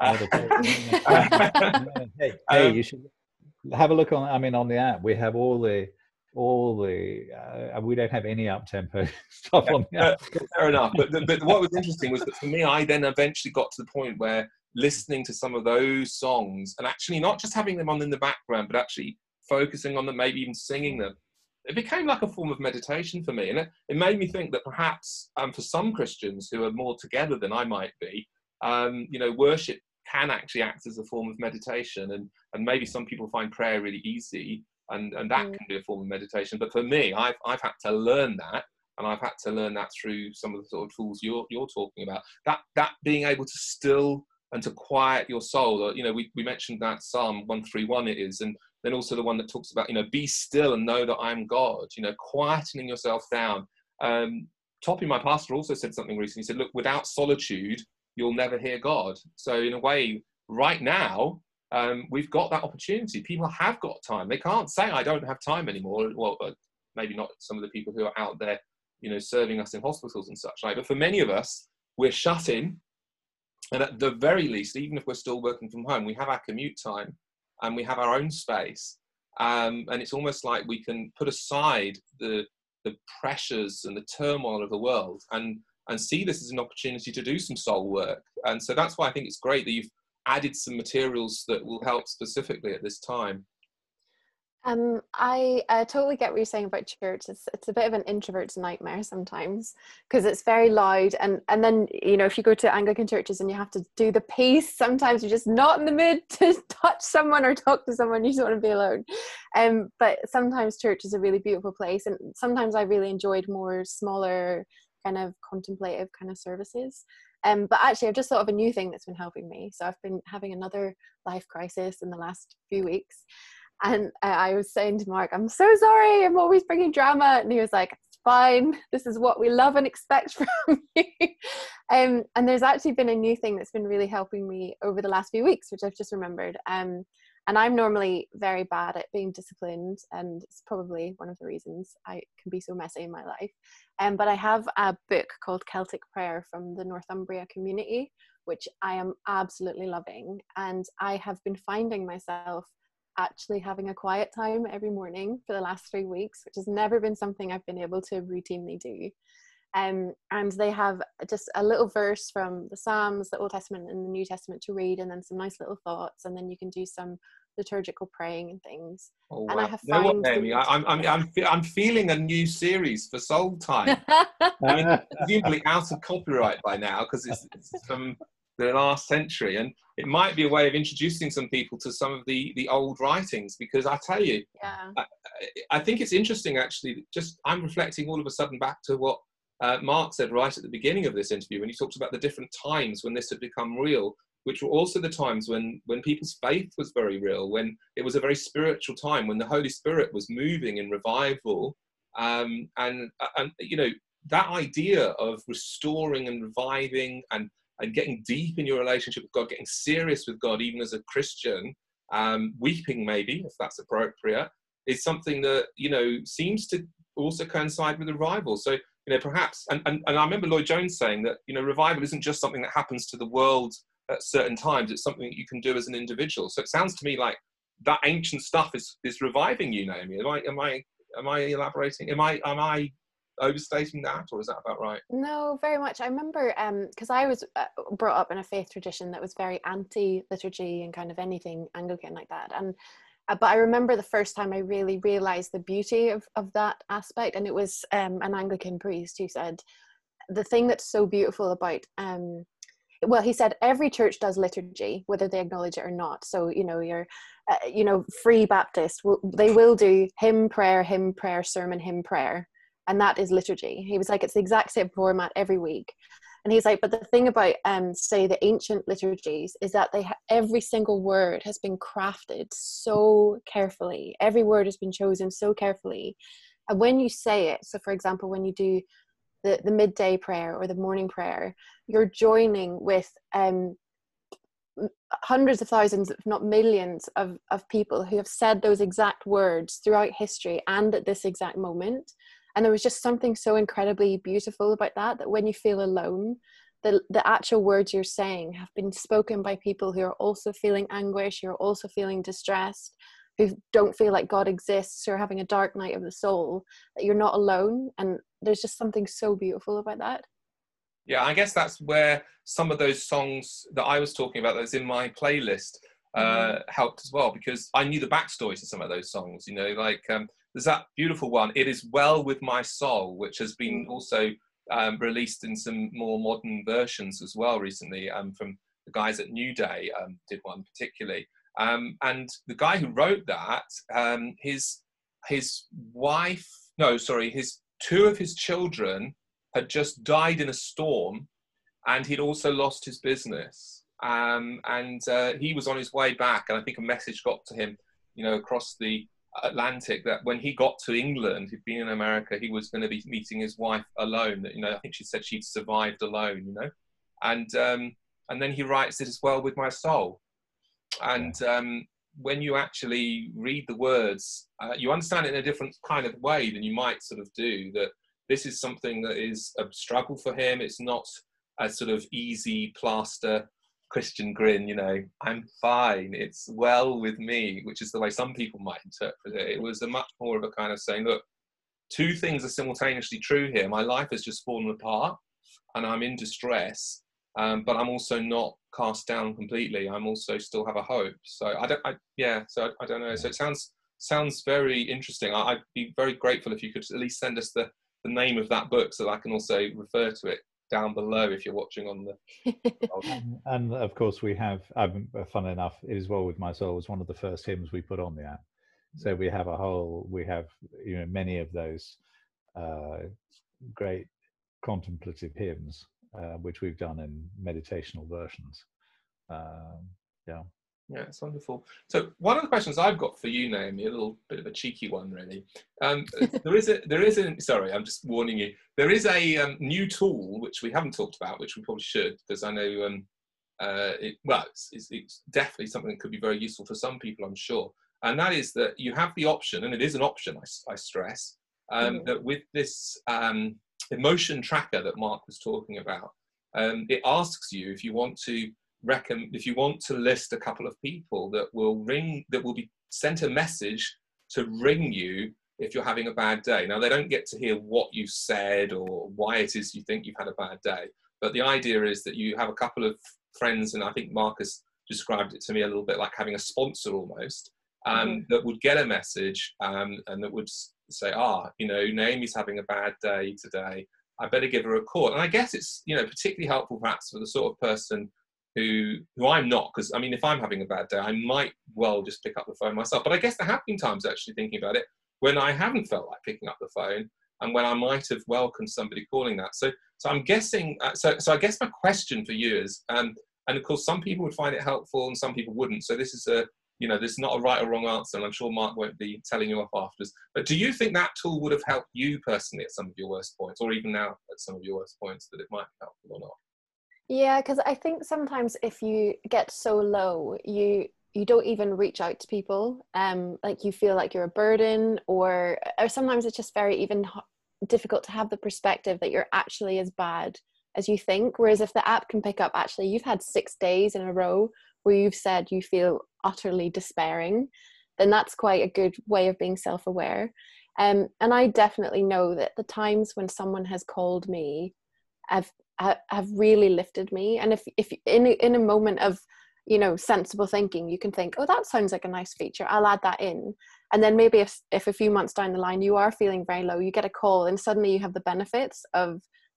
Hey, you should have a look on. I mean, on the app, we have all the. We don't have any up tempo stuff on the app.
Fair enough. But what was interesting was that for me, I then eventually got to the point where listening to some of those songs, and actually not just having them on in the background, but actually focusing on them, maybe even singing them, it became like a form of meditation for me. And it made me think that perhaps for some Christians who are more together than I might be, you know, worship can actually act as a form of meditation. And maybe some people find prayer really easy, and that can be a form of meditation. But for me, I've had to learn that, and I've had to learn that through some of the sort of tools you're talking about. That being able to still and to quiet your soul. You know, we mentioned that Psalm 131 it is, and then also the one that talks about, you know, be still and know that I'm God. You know, quietening yourself down. Toppy, my pastor, also said something recently. He said, look, without solitude, you'll never hear God. So in a way, right now, we've got that opportunity. People have got time. They can't say, I don't have time anymore. Well, maybe not some of the people who are out there, you know, serving us in hospitals and such like. But for many of us, we're shut in. And at the very least, even if we're still working from home, we have our commute time and we have our own space. And it's almost like we can put aside the pressures and the turmoil of the world and see this as an opportunity to do some soul work. And so that's why I think it's great that you've added some materials that will help specifically at this time.
I totally get what you're saying about church. It's a bit of an introvert's nightmare sometimes, because it's very loud, and then, you know, if you go to Anglican churches and you have to do the peace, sometimes you're just not in the mood to touch someone or talk to someone. You just want to be alone. But sometimes church is a really beautiful place, and sometimes I really enjoyed more smaller kind of contemplative kind of services. But actually, I've just thought of a new thing that's been helping me. So I've been having another life crisis in the last few weeks. And I was saying to Mark, I'm so sorry, I'm always bringing drama. And he was like, it's fine. This is what we love and expect from you. And there's actually been a new thing that's been really helping me over the last few weeks, which I've just remembered. And I'm normally very bad at being disciplined, and it's probably one of the reasons I can be so messy in my life. But I have a book called Celtic Prayer from the Northumbria community, which I am absolutely loving. And I have been finding myself actually having a quiet time every morning for the last 3 weeks, which has never been something I've been able to routinely do. And they have just a little verse from the Psalms, the Old Testament and the New Testament to read, and then some nice little thoughts, and then you can do some liturgical praying and things.
Oh, wow.
And I have
you know what, Amy? I'm feeling a new series for Soul Time. I mean, presumably out of copyright by now, because it's from the last century, and it might be a way of introducing some people to some of the old writings, because I tell you, I think it's interesting actually. Just I'm reflecting all of a sudden back to what Mark said right at the beginning of this interview, when he talked about the different times when this had become real, which were also the times when people's faith was very real, when it was a very spiritual time, when the Holy Spirit was moving in revival, and you know, that idea of restoring and reviving and getting deep in your relationship with God, getting serious with God, even as a Christian, weeping maybe, if that's appropriate, is something that, you know, seems to also coincide with revival. So, you know, perhaps, and I remember Lloyd Jones saying that, you know, revival isn't just something that happens to the world at certain times, it's something that you can do as an individual. So it sounds to me like that ancient stuff is reviving you, Naomi. Am I elaborating? Am I overstating that, or is that about right?
No, very much. I remember because I was brought up in a faith tradition that was very anti-liturgy and kind of anything Anglican like that, and but I remember the first time I really realized the beauty of that aspect, and it was an Anglican priest who said the thing that's so beautiful about well, he said every church does liturgy, whether they acknowledge it or not. So, your, Free Baptist, they will do hymn, prayer, sermon, hymn, prayer. And that is liturgy. He was like, it's the exact same format every week. And he's like, but the thing about, say, the ancient liturgies is that every single word has been crafted so carefully. Every word has been chosen so carefully. And when you say it, so for example, when you do the midday prayer or the morning prayer, you're joining with hundreds of thousands, if not millions of people who have said those exact words throughout history and at this exact moment. And there was just something so incredibly beautiful about that when you feel alone, the actual words you're saying have been spoken by people who are also feeling anguish, who are also feeling distressed, who don't feel like God exists, or having a dark night of the soul, that you're not alone. And there's just something so beautiful about that.
Yeah, I guess that's where some of those songs that I was talking about that's in my playlist helped as well, because I knew the backstory to some of those songs, like there's that beautiful one, It Is Well With My Soul, which has been also released in some more modern versions as well recently, from the guys at New Day, did one particularly. And the guy who wrote that, his two of his children had just died in a storm, and he'd also lost his business. And he was on his way back, and I think a message got to him, across the Atlantic, that when he got to England, he'd been in America, he was going to be meeting his wife alone. I think she said she'd survived alone, and then he writes, It Is Well With My Soul. And when you actually read the words, you understand it in a different kind of way than you might sort of do, that this is something that is a struggle for him. It's not a sort of easy plaster Christian grin, I'm fine, it's well with me, which is the way some people might interpret it. It was a much more of a kind of saying, look, two things are simultaneously true here. My life has just fallen apart and I'm in distress, but I'm also not cast down completely. I'm also still have a hope. So I don't know. So it sounds very interesting. I'd be very grateful if you could at least send us the name of that book so that I can also refer to it down below if you're watching on the
and of course we have, fun enough, It Is Well With My Soul was one of the first hymns we put on the app, so we have many of those great contemplative hymns which we've done in meditational versions.
Yeah, it's wonderful. So one of the questions I've got for you, Naomi, a little bit of a cheeky one, really. Sorry, I'm just warning you. There is a new tool which we haven't talked about, which we probably should, because I know it's definitely something that could be very useful for some people, I'm sure. And that is that you have the option, and it is an option, I stress, that with this emotion tracker that Mark was talking about, it asks you if you want to list a couple of people that will be sent a message to ring you if you're having a bad day. Now, they don't get to hear what you said or why it is you think you've had a bad day, but the idea is that you have a couple of friends, and I think Marcus described it to me a little bit like having a sponsor almost, that would get a message and that would say, Naomi's having a bad day today, I better give her a call. And I guess it's particularly helpful perhaps for the sort of person who I'm not, because I mean, if I'm having a bad day, I might well just pick up the phone myself. But I guess there have been times, actually thinking about it, when I haven't felt like picking up the phone, and when I might have welcomed somebody calling that. So I'm guessing. So I guess my question for you is, and of course, some people would find it helpful and some people wouldn't. So this is this is not a right or wrong answer, and I'm sure Mark won't be telling you off afterwards. But do you think that tool would have helped you personally at some of your worst points, or even now at some of your worst points, that it might be helpful or not?
Yeah, because I think sometimes if you get so low, you don't even reach out to people. Like you feel like you're a burden, or sometimes it's just very even difficult to have the perspective that you're actually as bad as you think. Whereas if the app can pick up, actually, you've had 6 days in a row where you've said you feel utterly despairing, then that's quite a good way of being self-aware. And I definitely know that the times when someone has called me have really lifted me. And if in a moment of sensible thinking, you can think, oh, that sounds like a nice feature, I'll add that in. And then maybe if a few months down the line you are feeling very low, you get a call and suddenly you have the benefits of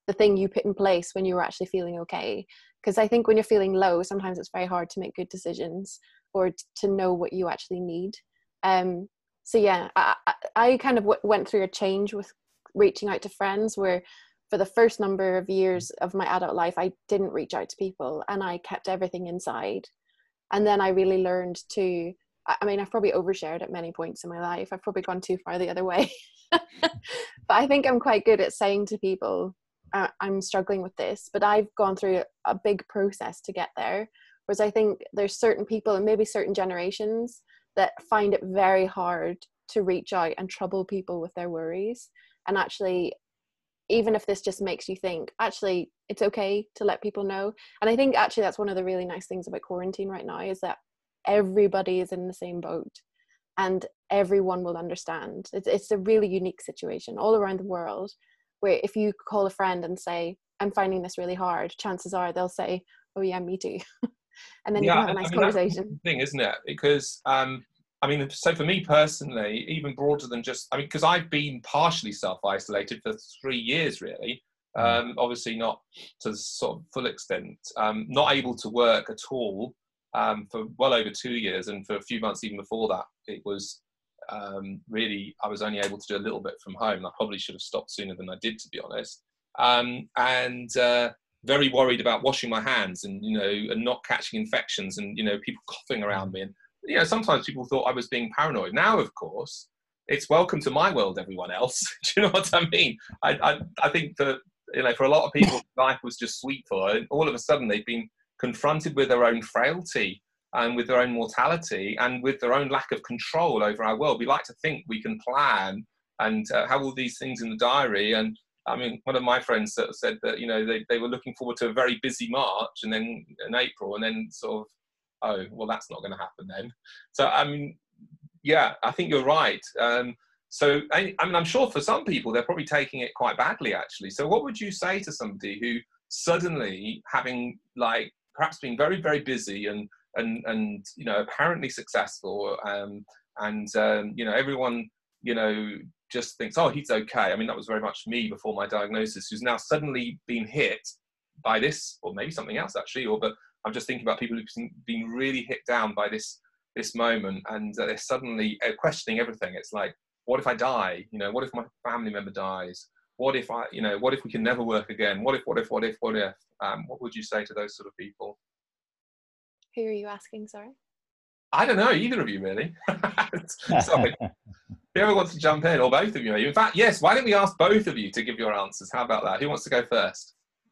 the thing you put in place when you were actually feeling okay. Because I think when you're feeling low, sometimes it's very hard to make good decisions or to know what you actually need. So yeah, I kind of went through a change with reaching out to friends, where for the first number of years of my adult life, I didn't reach out to people and I kept everything inside. And then I really learned to, I mean, I've probably overshared at many points in my life. I've probably gone too far the other way. But I think I'm quite good at saying to people, I'm struggling with this, but I've gone through a big process to get there. Whereas I think there's certain people and maybe certain generations that find it very hard to reach out and trouble people with their worries. And actually, even if this just makes you think, actually, it's okay to let people know. And I think actually that's one of the really nice things about quarantine right now, is that everybody is in the same boat and everyone will understand. It's a really unique situation all around the world, where if you call a friend and say, I'm finding this really hard, chances are they'll say, oh yeah, me too. And then you can have a nice conversation.
That's the thing, isn't it? Because I mean, so for me personally, even broader than just, I mean, because I've been partially self-isolated for 3 years, really. Obviously not to the sort of full extent, not able to work at all for well over 2 years. And for a few months even before that, it was really, I was only able to do a little bit from home. I probably should have stopped sooner than I did, to be honest. Very worried about washing my hands and, you know, and not catching infections and, you know, people coughing around me. And, you know, sometimes people thought I was being paranoid. Now, of course, it's welcome to my world, everyone else. Do you know what I mean? I think that, you know, for a lot of people, life was just sweet for them. And all of a sudden, they've been confronted with their own frailty and with their own mortality and with their own lack of control over our world. We like to think we can plan and have all these things in the diary. And I mean, one of my friends said that, you know, they were looking forward to a very busy March and then in April, and then sort of, oh, well, that's not going to happen then. So, I mean, yeah, I think you're right. So, I mean, I'm sure for some people, they're probably taking it quite badly, actually. So what would you say to somebody who suddenly, having, like, perhaps been very, very busy and you know, apparently successful, you know, everyone, you know, just thinks, oh, he's okay. I mean, that was very much me before my diagnosis, who's now suddenly been hit by this, or maybe something else actually, but I'm just thinking about people who've been really hit down by this moment, and they're suddenly questioning everything. It's like, what if I die? You know, what if my family member dies? What if what if we can never work again? What if? What would you say to those sort of people?
Who are you asking, sorry?
I don't know, either of you really. Sorry. Whoever wants to jump in, or both of you maybe. In fact, yes, why don't we ask both of you to give your answers? How about that? Who wants to go first?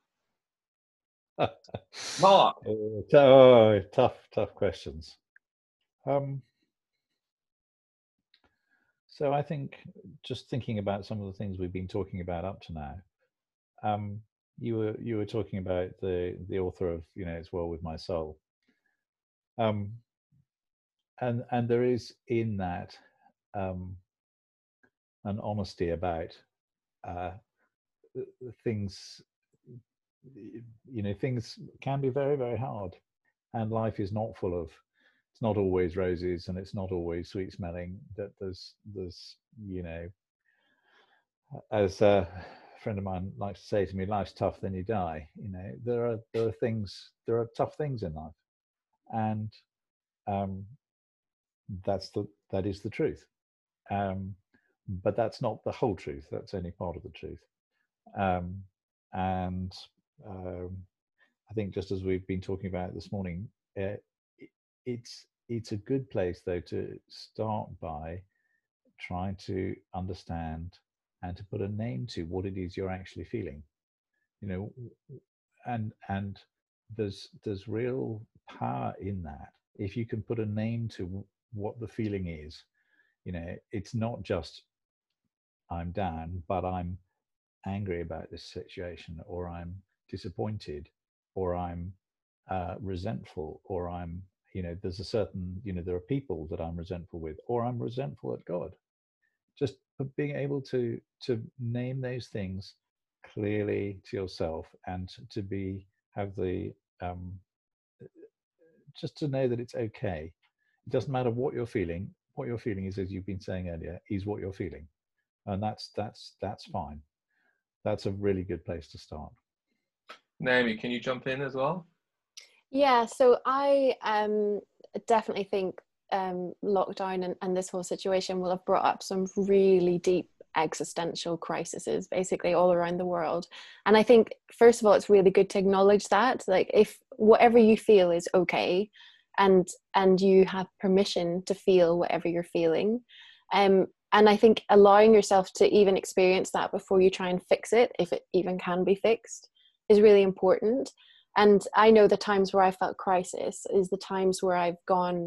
Mark.
Oh, tough questions. So I think, just thinking about some of the things we've been talking about up to now, you were talking about the author of, you know, It's Well With My Soul. And there is in that an honesty about things. You know, things can be very, very hard, and life is not full of, it's not always roses and it's not always sweet smelling. That there's you know, as a friend of mine likes to say to me, life's tough, then you die. You know, there are tough things in life, and that is the truth. But that's not the whole truth. That's only part of the truth. I think, just as we've been talking about this morning, it's a good place though to start by trying to understand and to put a name to what it is you're actually feeling. You know, and there's real power in that if you can put a name to what the feeling is. You know, it's not just I'm down, but I'm angry about this situation, or I'm disappointed, or I'm resentful, or I'm, you know, there's a certain, you know, there are people that I'm resentful with, or I'm resentful at God. Just being able to name those things clearly to yourself, and to have the just to know that it's okay. It doesn't matter what you're feeling. What you're feeling is, as you've been saying earlier, is what you're feeling, and that's fine. that's a really good place to start.
Naomi, can you jump in as well?
Yeah, so I definitely think lockdown and this whole situation will have brought up some really deep existential crises basically all around the world. And I think, first of all, it's really good to acknowledge that, like, if whatever you feel is okay, and you have permission to feel whatever you're feeling. And I think allowing yourself to even experience that before you try and fix it, if it even can be fixed, is really important. And I know the times where I felt crisis is the times where I've gone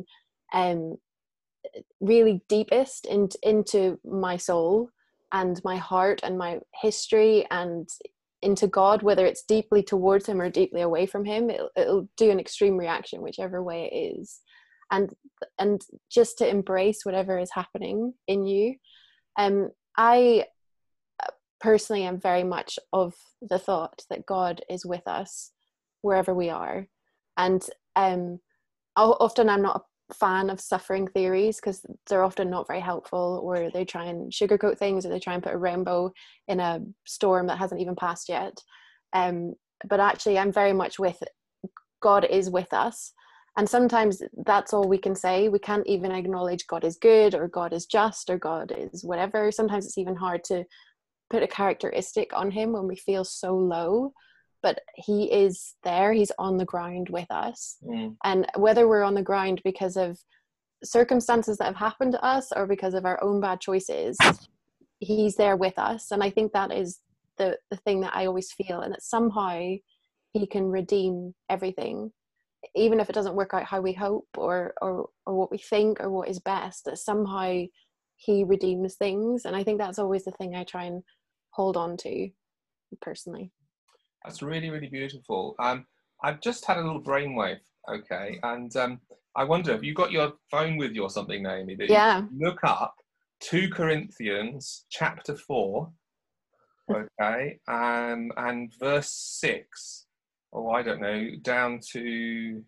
really deepest into my soul and my heart and my history and into God, whether it's deeply towards him or deeply away from him. It'll do an extreme reaction whichever way it is, and just to embrace whatever is happening in you. I personally am very much of the thought that God is with us wherever we are. And often I'm not a fan of suffering theories because they're often not very helpful, or they try and sugarcoat things, or they try and put a rainbow in a storm that hasn't even passed yet. But actually I'm very much with God is with us. And sometimes that's all we can say. We can't even acknowledge God is good, or God is just, or God is whatever. Sometimes it's even hard to put a characteristic on him when we feel so low. But he is there, he's on the ground with us. And whether we're on the ground because of circumstances that have happened to us or because of our own bad choices, he's there with us. And I think that is the thing that I always feel, and that somehow he can redeem everything, even if it doesn't work out how we hope or what we think or what is best, that somehow he redeems things. And I think that's always the thing I try and hold on to personally.
That's really, really beautiful. I've just had a little brainwave, okay, and I wonder, have you got your phone with you or something, Naomi, that you look up 2 Corinthians chapter 4, okay, and verse 6, or I don't know, down to,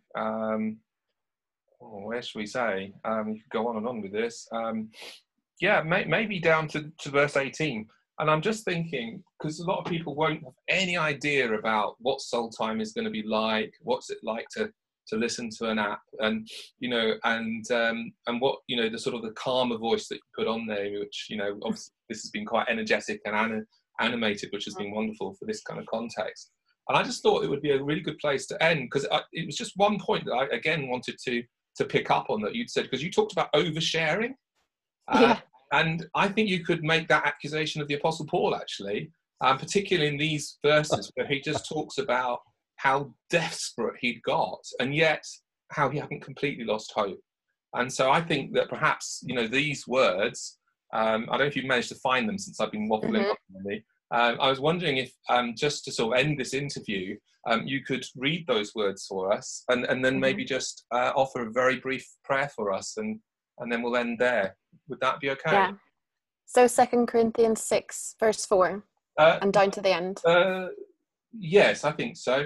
where should we say? You could go on and on with this. Yeah, maybe down to verse 18. And I'm just thinking, because a lot of people won't have any idea about what soul time is going to be like, what's it like to listen to an app, and and what, the sort of the calmer voice that you put on there, which, obviously this has been quite energetic and animated, which has been wonderful for this kind of context. And I just thought it would be a really good place to end, because it was just one point that I again wanted to pick up on that you'd said, because you talked about oversharing. And I think you could make that accusation of the Apostle Paul, actually, particularly in these verses where he just talks about how desperate he'd got, and yet how he hadn't completely lost hope. And so I think that perhaps, these words, I don't know if you've managed to find them since I've been waffling on, really. I was wondering if, just to sort of end this interview, you could read those words for us, and then maybe just offer a very brief prayer for us, and then we'll end there. Would that be okay?
Yeah. So 2 Corinthians 6, verse 4, and down to the end.
Yes, I think so.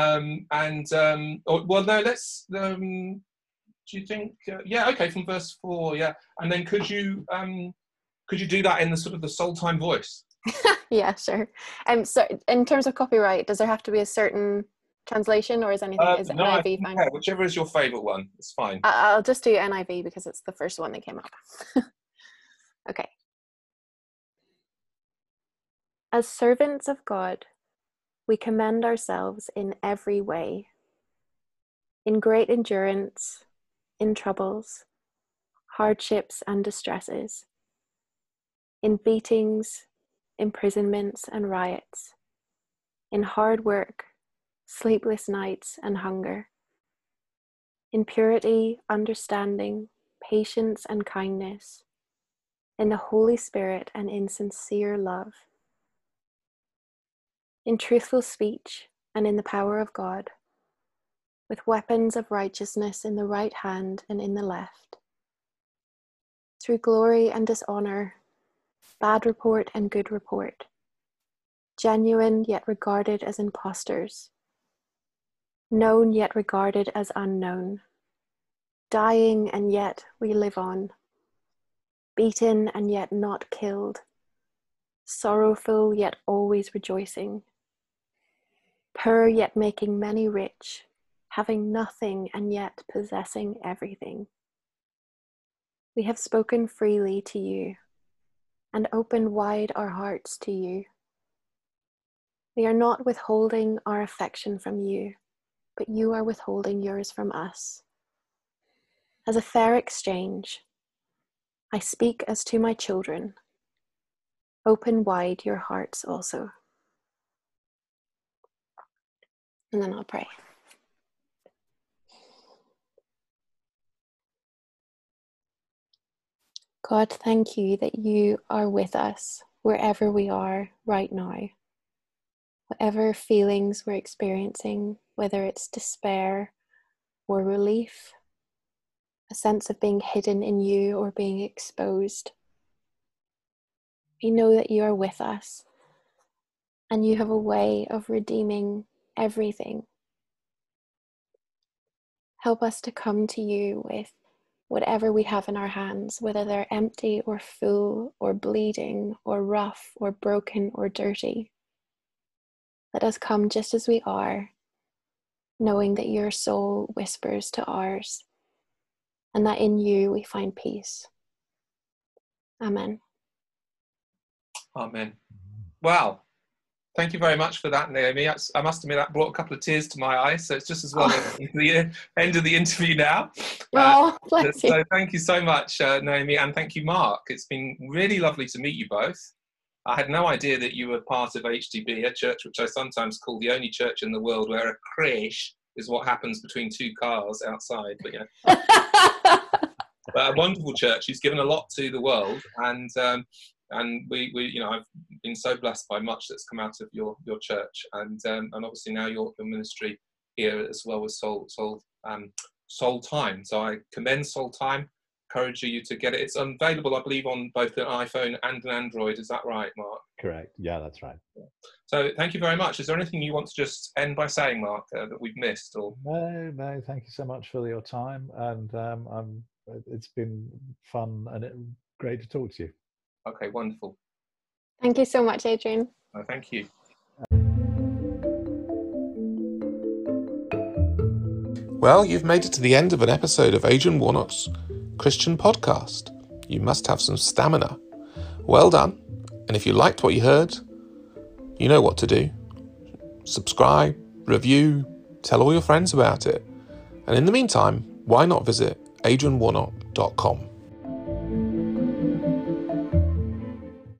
Well, no, let's, do you think, yeah, okay, from verse 4, yeah. And then could you do that in the sort of the soul time voice?
Yeah, sure. So in terms of copyright, does there have to be a certain translation, or is anything, is
no,
NIV fine?
Yeah, whichever is your favourite one, it's fine.
I'll just do NIV because it's the first one that came up. Okay. As servants of God, we commend ourselves in every way, in great endurance, in troubles, hardships and distresses, in beatings, imprisonments and riots, in hard work, sleepless nights and hunger, in purity, understanding, patience and kindness, in the Holy Spirit and in sincere love, in truthful speech and in the power of God, with weapons of righteousness in the right hand and in the left, through glory and dishonor, bad report and good report, genuine yet regarded as impostors, known yet regarded as unknown, dying and yet we live on, beaten and yet not killed, sorrowful yet always rejoicing, poor yet making many rich, having nothing and yet possessing everything. We have spoken freely to you and opened wide our hearts to you. We are not withholding our affection from you, but you are withholding yours from us. As a fair exchange, I speak as to my children. Open wide your hearts also. And then I'll pray. God, thank you that you are with us wherever we are right now. Whatever feelings we're experiencing, whether it's despair or relief, a sense of being hidden in you or being exposed, we know that you are with us and you have a way of redeeming everything. Help us to come to you with whatever we have in our hands, whether they're empty or full or bleeding or rough or broken or dirty. Let us come just as we are, knowing that your soul whispers to ours, and that in you we find peace. Amen.
Amen. Wow. Thank you very much for that, Naomi. I must admit that brought a couple of tears to my eyes, so it's just as well at the end of the interview now.
Bless you.
So thank you so much, Naomi, and thank you, Mark. It's been really lovely to meet you both. I had no idea that you were part of HTB, a church which I sometimes call the only church in the world where a crash is what happens between two cars outside. But yeah, but a wonderful church who's given a lot to the world, and we you know, I've been so blessed by much that's come out of your church, and obviously now your ministry here as well as Soul Time. So I commend Soul Time. Encourage you to get it. It's available, I believe, on both an iPhone and an Android. Is that right, Mark?
Correct. Yeah, that's right.
So thank you very much. Is there anything you want to just end by saying, Mark, that we've missed? Or
No. Thank you so much for your time, and it's been fun and great to talk to you.
Okay, wonderful.
Thank you so much, Adrian.
Thank you. Well, you've made it to the end of an episode of Adrian Warnock's Christian podcast. You must have some stamina. Well done. And if you liked what you heard, you know what to do. Subscribe, review, tell all your friends about it. And in the meantime, why not visit adrianwarnock.com?